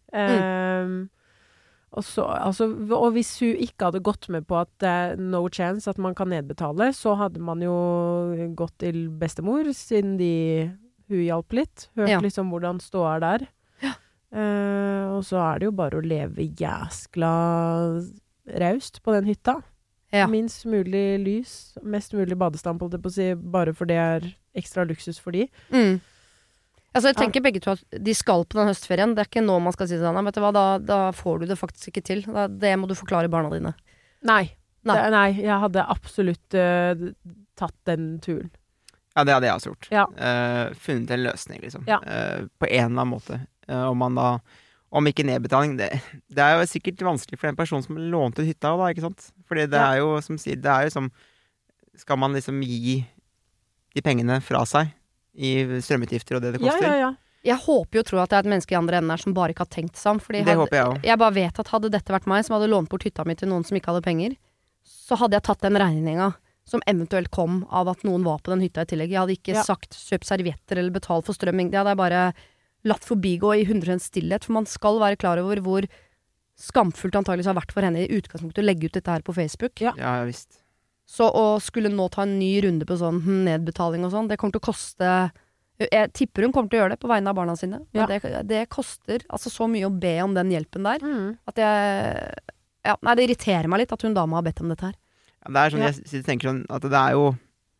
Og hvis hun ikke hadde gått med på at det er no chance at man kan nedbetale, så hadde man jo gått til bestemor, siden hun hjalp litt. Hørt liksom hvordan ståa der. Og så er det jo bare å leve jæskla raust på den hytta. Minst mulig lys, mest mulig badestamp, holdt jeg på å si, bare for det er ekstra luksus for de. Altså jeg tenker begge to at de skal på den høstferien. Det er ikke nå man skal si sånn, vet du hva, da får du det faktisk ikke til. Det må du forklare barna dine. Nei, jeg hadde absolutt tatt den turen. Ja, det hadde jeg også gjort. Ja. Funnet en løsning, liksom. Ja. På en eller annen måte. Om ikke nedbetaling, det er jo sikkert vanskelig for den personen som lånte hytta da, ikke sant? Fordi det er jo, som sier, det er jo som, skal man liksom gi de pengene fra seg i strømutgifter og det koster? Ja. Jeg håper jo og tror at det er et menneske i andre enden her som bare ikke har tenkt seg om, fordi det håper jeg også. Jeg bare vet at hadde dette vært meg som hadde lånt bort hytta mi til noen som ikke hadde penger, så hadde jeg tatt den regninga som eventuelt kom av at noen var på den hytta i tillegg. Jeg hadde ikke sagt kjøp servietter eller betal for strømming, det hadde jeg bare latt forbigå i 100% stillhet, for man skal være klar over hvor skamfullt antageligvis har vært for henne i utgangspunktet å legge ut dette her på Facebook. Ja, visst. Så å skulle nå ta en ny runde på sånn nedbetaling og sånn, det kommer til å koste, jeg tipper hun kommer til å gjøre det på vegne av barna sine, men det koster altså så mye å be om den hjelpen der, at det irriterer meg litt at hun dama har bedt om dette her. Ja, det er sånn, jeg tenker sånn, at det er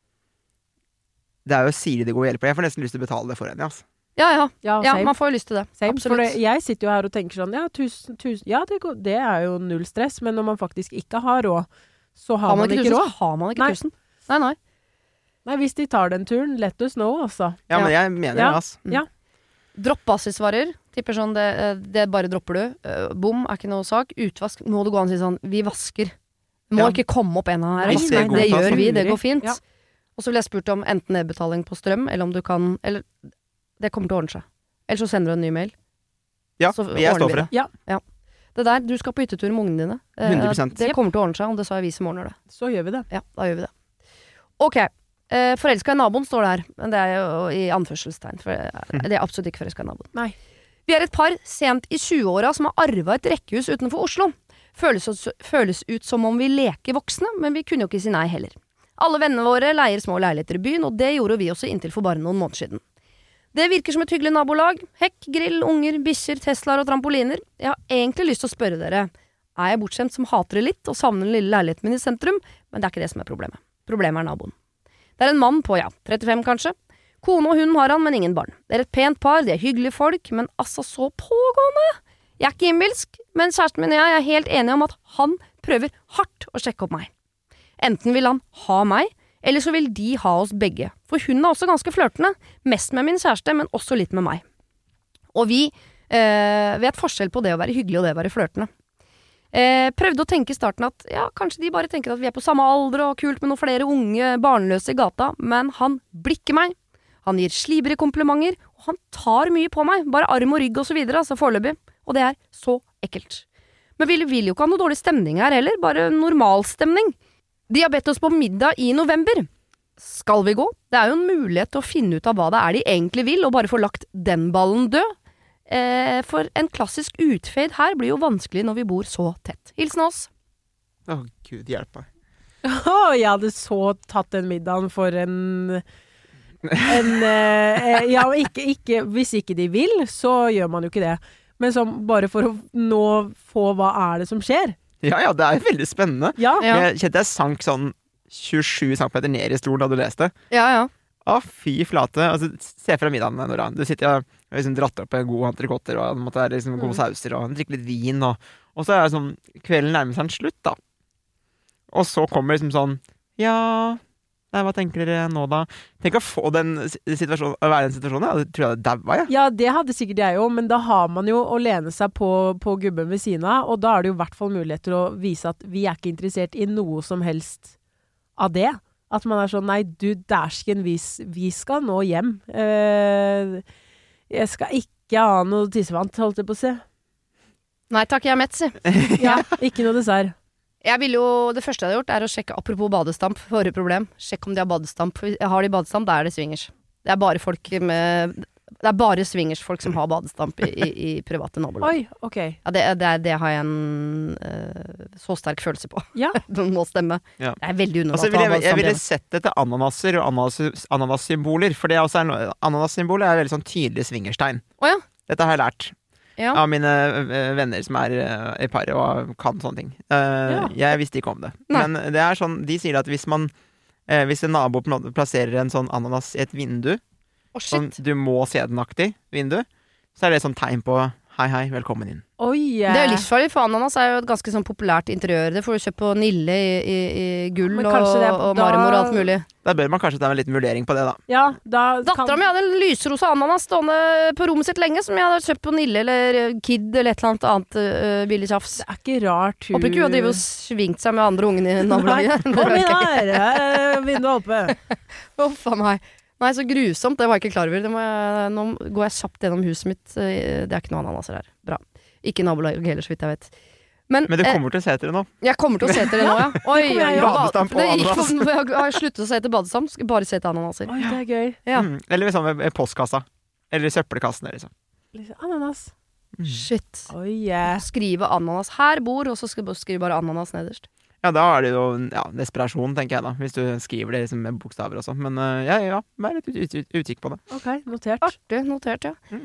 jo Siri det går og hjelper. Jeg får nesten lyst til å betale det for henne, altså. Ja, man får jo lyst til det. Same. Absolutt. For jeg sitter jo her og tenker sånn, det er jo null stress, men når man faktisk ikke har råd, så har man ikke råd. Har man ikke 1000? Nei. Nei, hvis de tar den turen, let us know, altså. Ja, men jeg mener det, altså. Ja. Dropp basisvarer. Tipper sånn, det bare dropper du. Bom, er ikke noe sak. Utvask, må du gå an og si sånn, vi vasker. Det må ikke komme opp en av her. Det gjør vi, det går fint. Ja. Og så vil jeg spurt om enten nedbetaling på strøm, eller om du kan, eller det kommer til å ordne seg. Eller så sender du en ny mail. Ja, jeg står for det. Ja. Det der, du skal på hyttetur med ungene dine. 100%. Det kommer til å ordne seg, om det så er vi som ordner det. Så gjør vi det. Ja, da gjør vi det. Ok, forelska i naboen står der, men det er jo i anførselstegn, for det er absolutt ikke forelska i naboen. Nei. Vi er et par sent i 20-åra som har arvet et rekkehus utenfor Oslo. Føles ut som om vi leker voksne, men vi kunne jo ikke si nei heller. Alle vennene våre leier små leiligheter i byen, og det gjorde vi også inntil for bare noen måneder siden. Det virker som et hyggelig nabolag. Hekk, grill, unger, bikkjer, Teslaer og trampoliner. Jeg har egentlig lyst til å spørre dere, er jeg bortskjemt som hater det litt og savner den lille leiligheten min i sentrum? Men det er ikke det som er problemet. Problemet er naboen. Det er en mann på, 35 kanskje. Kone og hund har han, men ingen barn. Det er et pent par, de er hyggelige folk, men altså så pågående. Jeg er ikke innbilsk, men kjæresten min og jeg er helt enige om at han prøver hardt å sjekke opp meg. Enten vil han ha meg, eller så vil de ha oss begge. For hun er også ganske flørtende, mest med min kjæreste, men også litt med meg. Og vi vet forskjell på det å være hyggelig og det å være flørtende. Prøvde å tenke i starten at kanskje de bare tenker at vi er på samme alder og kult med noen flere unge barnløse i gata, men han blikker meg. Han gir slibrige komplimenter, og han tar mye på meg, bare arm og rygg og så videre, altså foreløpig. Og det er så ekkelt. Men vi vil jo ikke ha noe dårlig stemning her heller, bare normal stemning. De har bedt oss på middag i november. Skal vi gå? Det er jo en mulighet til å finne ut av hva det er de egentlig vil, og bare få lagt den ballen død. For en klassisk utfade her blir jo vanskelig når vi bor så tett. Hilsen oss. Gud hjelp meg. Jeg hadde så tatt den middagen for hvis ikke de vil, så gjør man jo ikke det. Men bare for å nå få hva er det som skjer. Ja, det er veldig spennende. Ja. Jeg kjente jeg sank sånn 27 cm ned i stolen da du leste. Ja. Fy flate. Altså, se fra middagen, Nora. Du sitter og liksom dratt opp en god entrecôter, og det måtte være liksom gode sauser, og drikke litt vin, og så er det sånn, kvelden nærmer seg en slutt, da. Og så kommer liksom sånn, Nei, hva tenker dere nå da? Tenk å få den situasjonen, å være i den situasjonen, jeg tror jeg hadde daua, jeg. Ja, det hadde sikkert jeg òg, men da har man jo å lene seg på gubben ved siden av, og da er det jo i hvert fall mulighet til å vise at vi er ikke interessert i noe som helst av det. At man er sånn, nei, du, dæsken, vi skal nå hjem. Jeg skal ikke ha noe tissevant, holdt jeg på å si. Nei takk, jeg er mett, si. Ja, ikke noe dessert. Jeg vil jo, det første jeg hadde gjort er å sjekke, apropos badestamp, forrige problem, sjekk om de har badestamp. Har de badestamp, da er det swingers. Det er bare swingersfolk som har badestamp i private nabolag. Oi, ok. Ja, det har jeg en så sterk følelse på. Ja. Det må stemme. Ja. Det er veldig Altså, undervalgt å ha badestamp. jeg ville sett etter ananaser og ananassymboler, for det er også ananassymboler er veldig sånn tydelig swingerstegn. Åja. Dette har jeg lært. Ja. Av mine venner som er i paret og kan sånne ting. Jeg visste ikke om det. Nei. Men det er sånn, de sier at hvis en nabo på en måte plasserer en sånn ananas i et vindu, sånn du må se den-aktig vindu, så er det sånn tegn på hei, velkommen inn. Oi, Det er jo livsfarlig, for ananas er jo et ganske sånn populært interiør. Det får du kjøpt på Nille i gull Men og kanskje marmor og alt mulig. Da bør man kanskje ta en liten vurdering på det, da. Ja, da Dattera mi hadde en lysrosa ananas stående på rommet sitt lenge, som jeg hadde kjøpt på Nille eller Kid eller et eller annet billig tjafs. Det er ikke rart Håper ikke hun har drevet og svingt seg med andre ungene i nabolaget. Kom inn her, vinduet oppe. Uff a meg. Nei, så grusomt, det var jeg ikke klar over. Nå går jeg kjapt gjennom huset mitt. Det er ikke noe ananaser her. Bra. Ikke nabolaget heller, så vidt jeg vet. Men du kommer til å se etter det nå. Jeg kommer til å se etter det nå, ja. Oi, Badestamp og ananas. Jeg har sluttet å se etter badestamp, skal bare se etter ananaser. Oi, det er gøy. Ja. Eller liksom ved postkassa. Eller søppelkassen, liksom. Ananas. Shit. Oi, yeah. Skrive ananas her bor, og så skal du skrive bare ananas nederst. Ja, da er det jo desperasjon, tenker jeg da. Hvis du skriver det liksom med bokstaver og sånn. Men vær litt utkikk på det. Ok, notert. Artig, notert, ja.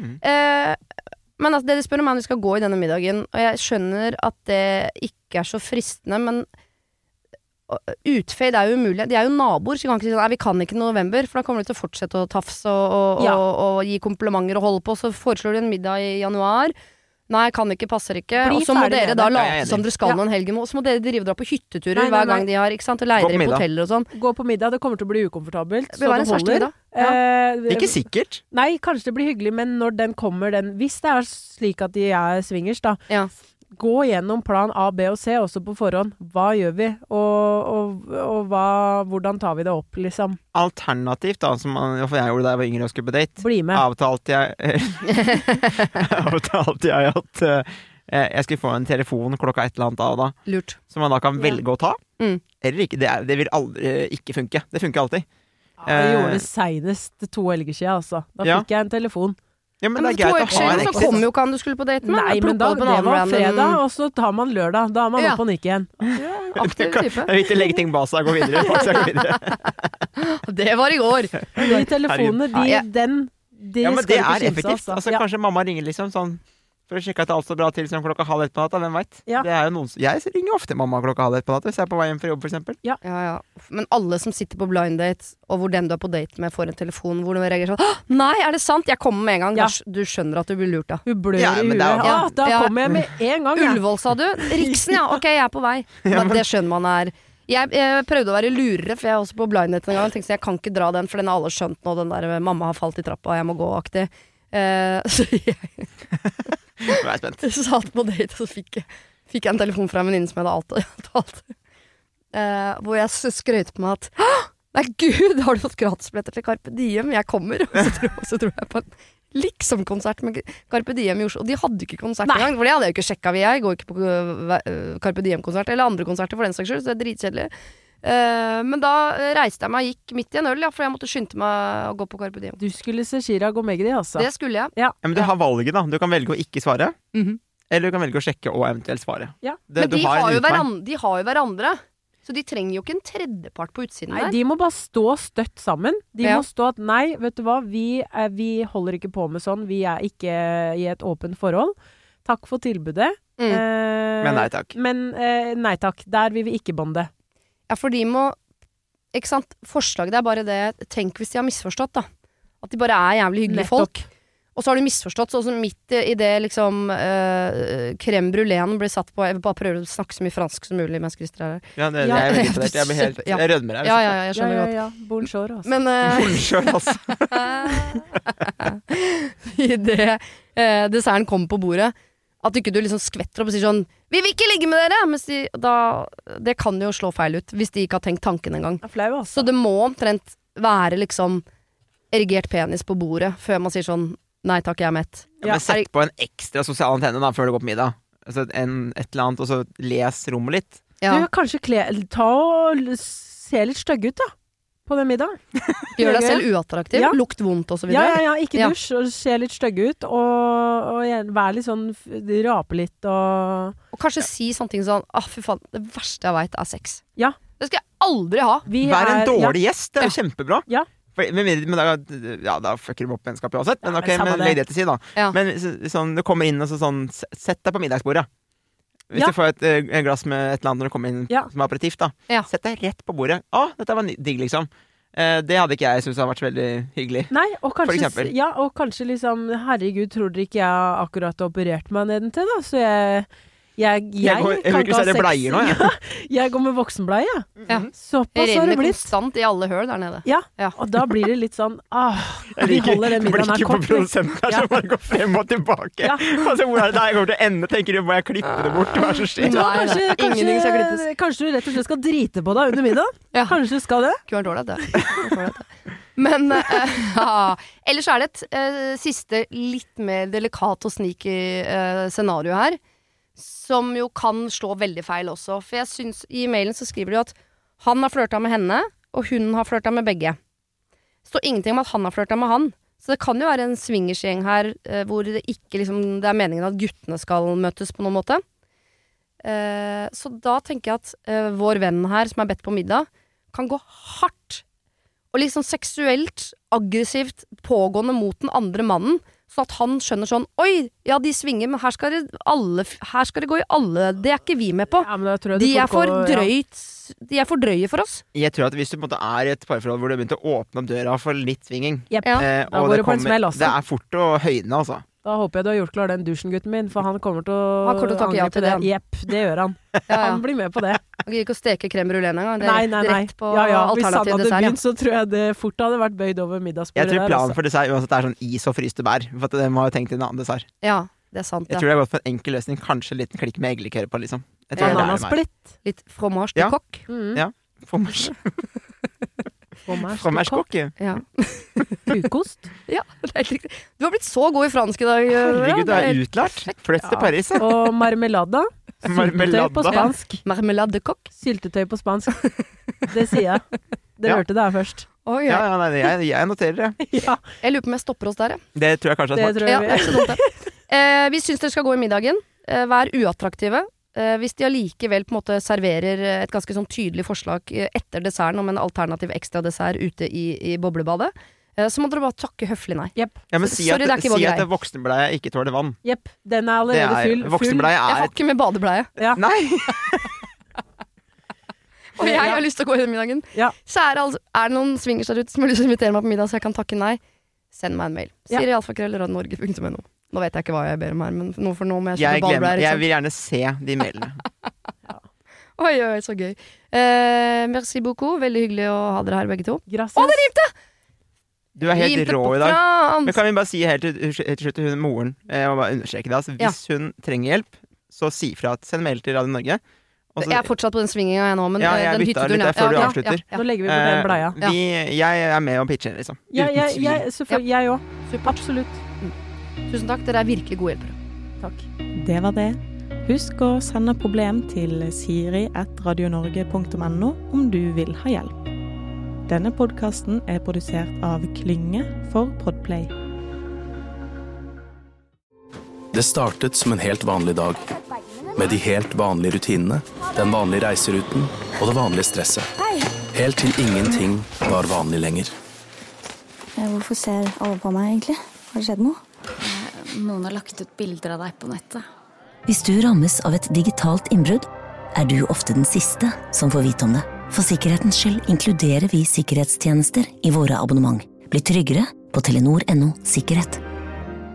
Men altså, det de spør om er om vi skal gå i denne middagen, og jeg skjønner at det ikke er så fristende, men utfade er jo umulig. De er jo naboer, så vi kan ikke si nei, vi kan ikke november, for da kommer de til å fortsette å tafse og gi komplimenter og holde på, så foreslår de en middag i januar. Nei, kan ikke, passer ikke. Og så må dere da late som dere skal noen helgen, og så må dere drive og dra på hytteturer hver gang de har, ikke sant, og leie dere på hoteller og sånn. Gå på middag, det kommer til å bli ukomfortabelt. Det vil være en svarte middag. Ikke sikkert. Nei, kanskje det blir hyggelig, men når den kommer, hvis det er slik at de er swingers da, gå gjennom plan A, B og C også på forhånd. Hva gjør vi? Og hvordan tar vi det opp, liksom? Alternativt da, for jeg gjorde det da jeg var yngre og skulle på date. Bli med. Avtalte jeg at jeg skulle få en telefon klokka et eller annet da. Lurt. Som man da kan velge å ta. Eller ikke. Det vil aldri ikke funke. Det funker alltid. Jeg gjorde det senest 2 helger siden, altså. Da fikk jeg en telefon. Ja, men det er greit å ha en exit. Så kom jo ikke han du skulle på date med. Nei, men da, det var fredag, og så tar man lørdag. Da er man opp på nikk igjen. Aktiv type. Jeg vil ikke legge ting bak seg og gå videre. Det var i går. De telefonene, de men skal det ikke er effektivt. Altså, kanskje mamma ringer liksom sånn for å sjekke at alt står bra til som klokka 1:30 på natta. Hvem vet? Ja. Det er jo noen jeg ringer ofte mamma klokka 1:30 på natta hvis jeg er på vei hjem fra jobb, for eksempel. Ja. Men alle som sitter på blind date, og hvor den du er på date med får en telefon hvor de reagerer sånn nei, er det sant? Jeg kommer med en gang. Du skjønner at du blir lurt da. Hun blør i huet. Da kommer jeg med en gang. Ullevål, sa du? Riksen, ja. Ok, jeg er på vei. Det skjønner man er. Jeg prøvde å være lurere, for jeg er også på blind date en gang. Tenkte jeg kan ikke dra den, for den har alle skjønt nå. Den der mamma har falt i trappa, jeg må gå-aktig. Så jeg satt på date, og så fikk jeg en telefon fra en venninne som jeg hadde alt. Hvor jeg skrøt på meg at nei gud, har du fått gratisbilletter til Carpe Diem? Jeg kommer. Og så tror jeg på en liksom-konsert med Carpe Diem i Oslo. Og de hadde ikke konsert engang, for det hadde jeg jo ikke sjekka. Jeg går ikke på Carpe Diem-konsert, eller andre konserter for den saks skyld, så det er dritkjedelig. Men da reiste jeg meg og gikk midt i en øl, for jeg måtte skynde meg å gå på Carpe Diem. Du skulle se Chirag og Magdi, altså. Det skulle jeg. Ja, men du har valget da. Du kan velge å ikke svare, eller du kan velge å sjekke og eventuelt svare. Ja. Men de har jo hverandre, så de trenger jo ikke en tredjepart på utsiden der. Nei, de må bare stå støtt sammen. De må stå at nei, vet du hva, vi holder ikke på med sånn, vi er ikke i et åpent forhold. Takk for tilbudet. Men nei takk. Men nei takk, der vil vi ikke bonde. Ja, for de må, ikke sant, forslaget er bare det, tenk hvis de har misforstått da, at de bare er jævlig hyggelige folk, Og så har du misforstått, sånn som midt i det liksom crème bruléen blir satt på. Jeg vil bare prøve å snakke så mye fransk som mulig mens Christer er her. Ja, det er veldig imponert. Jeg blir helt, jeg rødmer her. Ja, jeg skjønner godt. Ja, bonjour, altså. Men Bonjour, altså. i det desserten kommer på bordet, at ikke du liksom skvetter opp og sier sånn, vi vil ikke ligge med dere! Mens det kan jo slå feil ut, hvis de ikke har tenkt tanken en gang. Flau, altså. Så det må omtrent være liksom erigert penis på bordet, før man sier sånn, nei takk, jeg er mett. Ja, men sett på en ekstra sosial antenne da, før du går på middag. Altså et eller annet, og så les rommet litt. Ja. Du, kanskje ta og se litt støgg ut da, på den middagen. Gjør deg selv uattraktiv, Ja. lukt vondt og så videre. Ja, ikke dusj, og se litt støgg ut, og være litt sånn, rape litt, og kanskje si sånne ting sånn, fy faen, det verste jeg vet er sex. Ja. Det skal jeg aldri ha. Vær en dårlig gjest, det er jo kjempebra. Ja. Men da fucker du opp vennskapet uansett. Men ok, men legg det til side da. Ja. Men sånn, du kommer inn og sånn, sett deg på middagsbordet. Hvis Ja. du får et glass med et eller annet når du kommer inn som aperitif da. Ja. Sett deg rett på bordet. Dette var digg liksom. Det hadde ikke jeg synes hadde vært veldig hyggelig. Nei, og For kanskje, eksempel. og kanskje liksom, herregud, tror dere ikke jeg akkurat har operert meg nedentil da, så jeg Jeg vil ikke selge bleier nå, jeg. Jeg går med voksenbleie. Ja. Såpass Det har det renner blitt. konstant i alle høl der nede. Ja, Ja. og da blir det litt sånn, vi holder den middagen her blikket på kort. produsenten her som bare går frem og tilbake. Ja. Altså, hvor er det der jeg kommer til å ende? Tenker du, må jeg klippe det bort? Hva er det som skjer? Nei, ingenting skal klippes. Kanskje du rett og slett skal drite på deg under middagen? Ja. Kanskje du skal det? Kunne vært dårlig det. Men ellers er det et siste litt mer delikat og sneaky scenario her, som jo kan slå veldig feil også. For jeg synes, i mailen så skriver de at han har flørtet med henne, og hun har flørtet med begge. Det står ingenting om at han har flørtet med han. Så det kan jo være en swingersgjeng her, hvor det ikke liksom, det er meningen at guttene skal møtes på noen måte. Så da tenker jeg at vår venn her, som er bedt på middag, kan gå hardt og liksom seksuelt, aggressivt pågående mot den andre mannen, så at han skjønner sånn, oi, ja, de svinger, men her skal det gå i alle, det er ikke vi med på. Ja, men da tror jeg De du er får for de er for drøye for oss. Jeg tror at hvis du på en måte er i et parforhold hvor du har begynt å åpne opp døra for litt svinging, Jepp. Ja. Da og går det på en smell også. det er fort å høyne, altså. Da håper jeg du har gjort klar den dusjen, gutten min, for han kommer til Han kommer til å takke ja angre på til det. Jepp, det gjør han. Ja. Han blir med på det. Han gidder ikke å steke crème brûlée engang. Det er Nei. rett på Hvis han alternativ hadde dessert. begynt, så tror jeg det fort hadde vært bøyd over middagsbordet Jeg tror der, planen altså. for dessert uansett er sånn is og fryste bær. For at de har jo tenkt en annen dessert. Ja, det er sant. Jeg tror det er godt for en enkel løsning. Kanskje en liten klikk med eggelikør på, liksom. Jeg tror det er det mer. Bananasplitt. Litt fromage de Ja. coq. Ja. Fromage. Fromage. Fromage-kokk. Ja. Kukost. Ja, det er helt riktig. Du har blitt så god i fransk i dag. Herregud, du Ja, er det utlært. Flytt til Paris, ja. Og marmelada. Syltetøy Marmelada. på spansk. Marmelade de coq. Syltetøy på spansk. Det sier jeg. Dere Ja. hørte det her først. Oi, Ja, ja. ja, nei, jeg noterer det. Ja, Jeg lurer på om jeg stopper oss der, jeg. Det tror jeg kanskje er det smart. tror Ja, jeg det er ikke så dumt, det. Vi syns dere skal gå i middagen. Vær uattraktive. Hvis de allikevel på en måte serverer et ganske sånn tydelig forslag etter desserten om en alternativ ekstra dessert ute i boblebadet, så må dere bare takke høflig nei. Jepp. Ja, men si Sorry, at, det er ikke vår si at greie. voksenbleie ikke tåler vann. Jepp. Den er Det allerede er, full. voksenbleie Jeg har er ikke med badebleie. Ja. Nei! Og jeg har lyst til å gå i den middagen. Ja. Så er det noen swingers der ute som har lyst til å invitere meg på middag, så jeg kan takke nei. Send meg en mail. Ja. Siri@radionorge.no. Nå vet jeg ikke hva jeg ber om her, men nå for nå må jeg Jeg, kjøpe badebleier. jeg ikke sant? vil gjerne se de mailene. Oi, oi, så gøy. Merci beaucoup. Veldig hyggelig å ha dere her, begge to. Gracias. Å, det rimte! Du er helt Rimte rå på i dag. fransk. Men kan vi bare si helt til slutt til hun moren, jeg må bare understreke det, altså, hvis hun trenger hjelp, så si fra at send mail til Radio Norge. Og så- Jeg er fortsatt på den swinginga jeg nå, men Ja, jeg den bytta hytteturen, litt der før du avslutter. Nå legger vi på den bleia. jeg er med og pitcher, liksom. Ja, Uten tvil. selvfølgelig. Jeg òg. Supert. Absolutt. Tusen takk, dere er virkelig gode hjelpere. Takk. Det var det. Husk å sende problem til siri@radionorge.no om du vil ha hjelp. Denne podcasten er produsert av Klynge for Podplay. Det startet som en helt vanlig dag, med de helt vanlige rutinene, den vanlige reiseruten og det vanlige stresset. Helt til ingenting var vanlig lenger. Hvorfor ser alle på meg egentlig? Har det skjedd noe? Noen har lagt ut bilder av deg på nettet. Hvis du rammes av et digitalt innbrudd, er du ofte den siste som får vite om det. For sikkerhetens skyld inkluderer vi sikkerhetstjenester i våre abonnement. Bli tryggere på Telenor.no sikkerhet.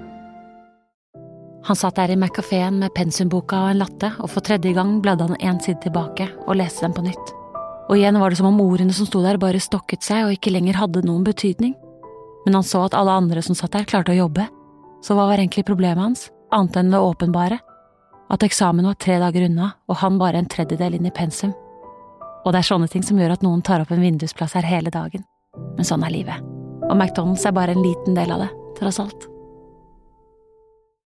Han satt der I Mac-caféen med pensumboka og en latte, og for tredje gang bladde han en side tilbake og leste den på nytt. Og igjen var det som om ordene som sto der bare stokket seg og ikke lenger hadde noen betydning. Men han så at alle andre som satt der klarte å jobbe. Så hva var egentlig problemet hans, annet enn det åpenbare? At eksamen var 3 dager unna, og han bare en tredjedel inn I pensum. Og det sånne ting som gjør at noen tar opp en vindusplass her hele dagen. Men sånn livet. Og McDonald's bare en liten del av det, tross alt.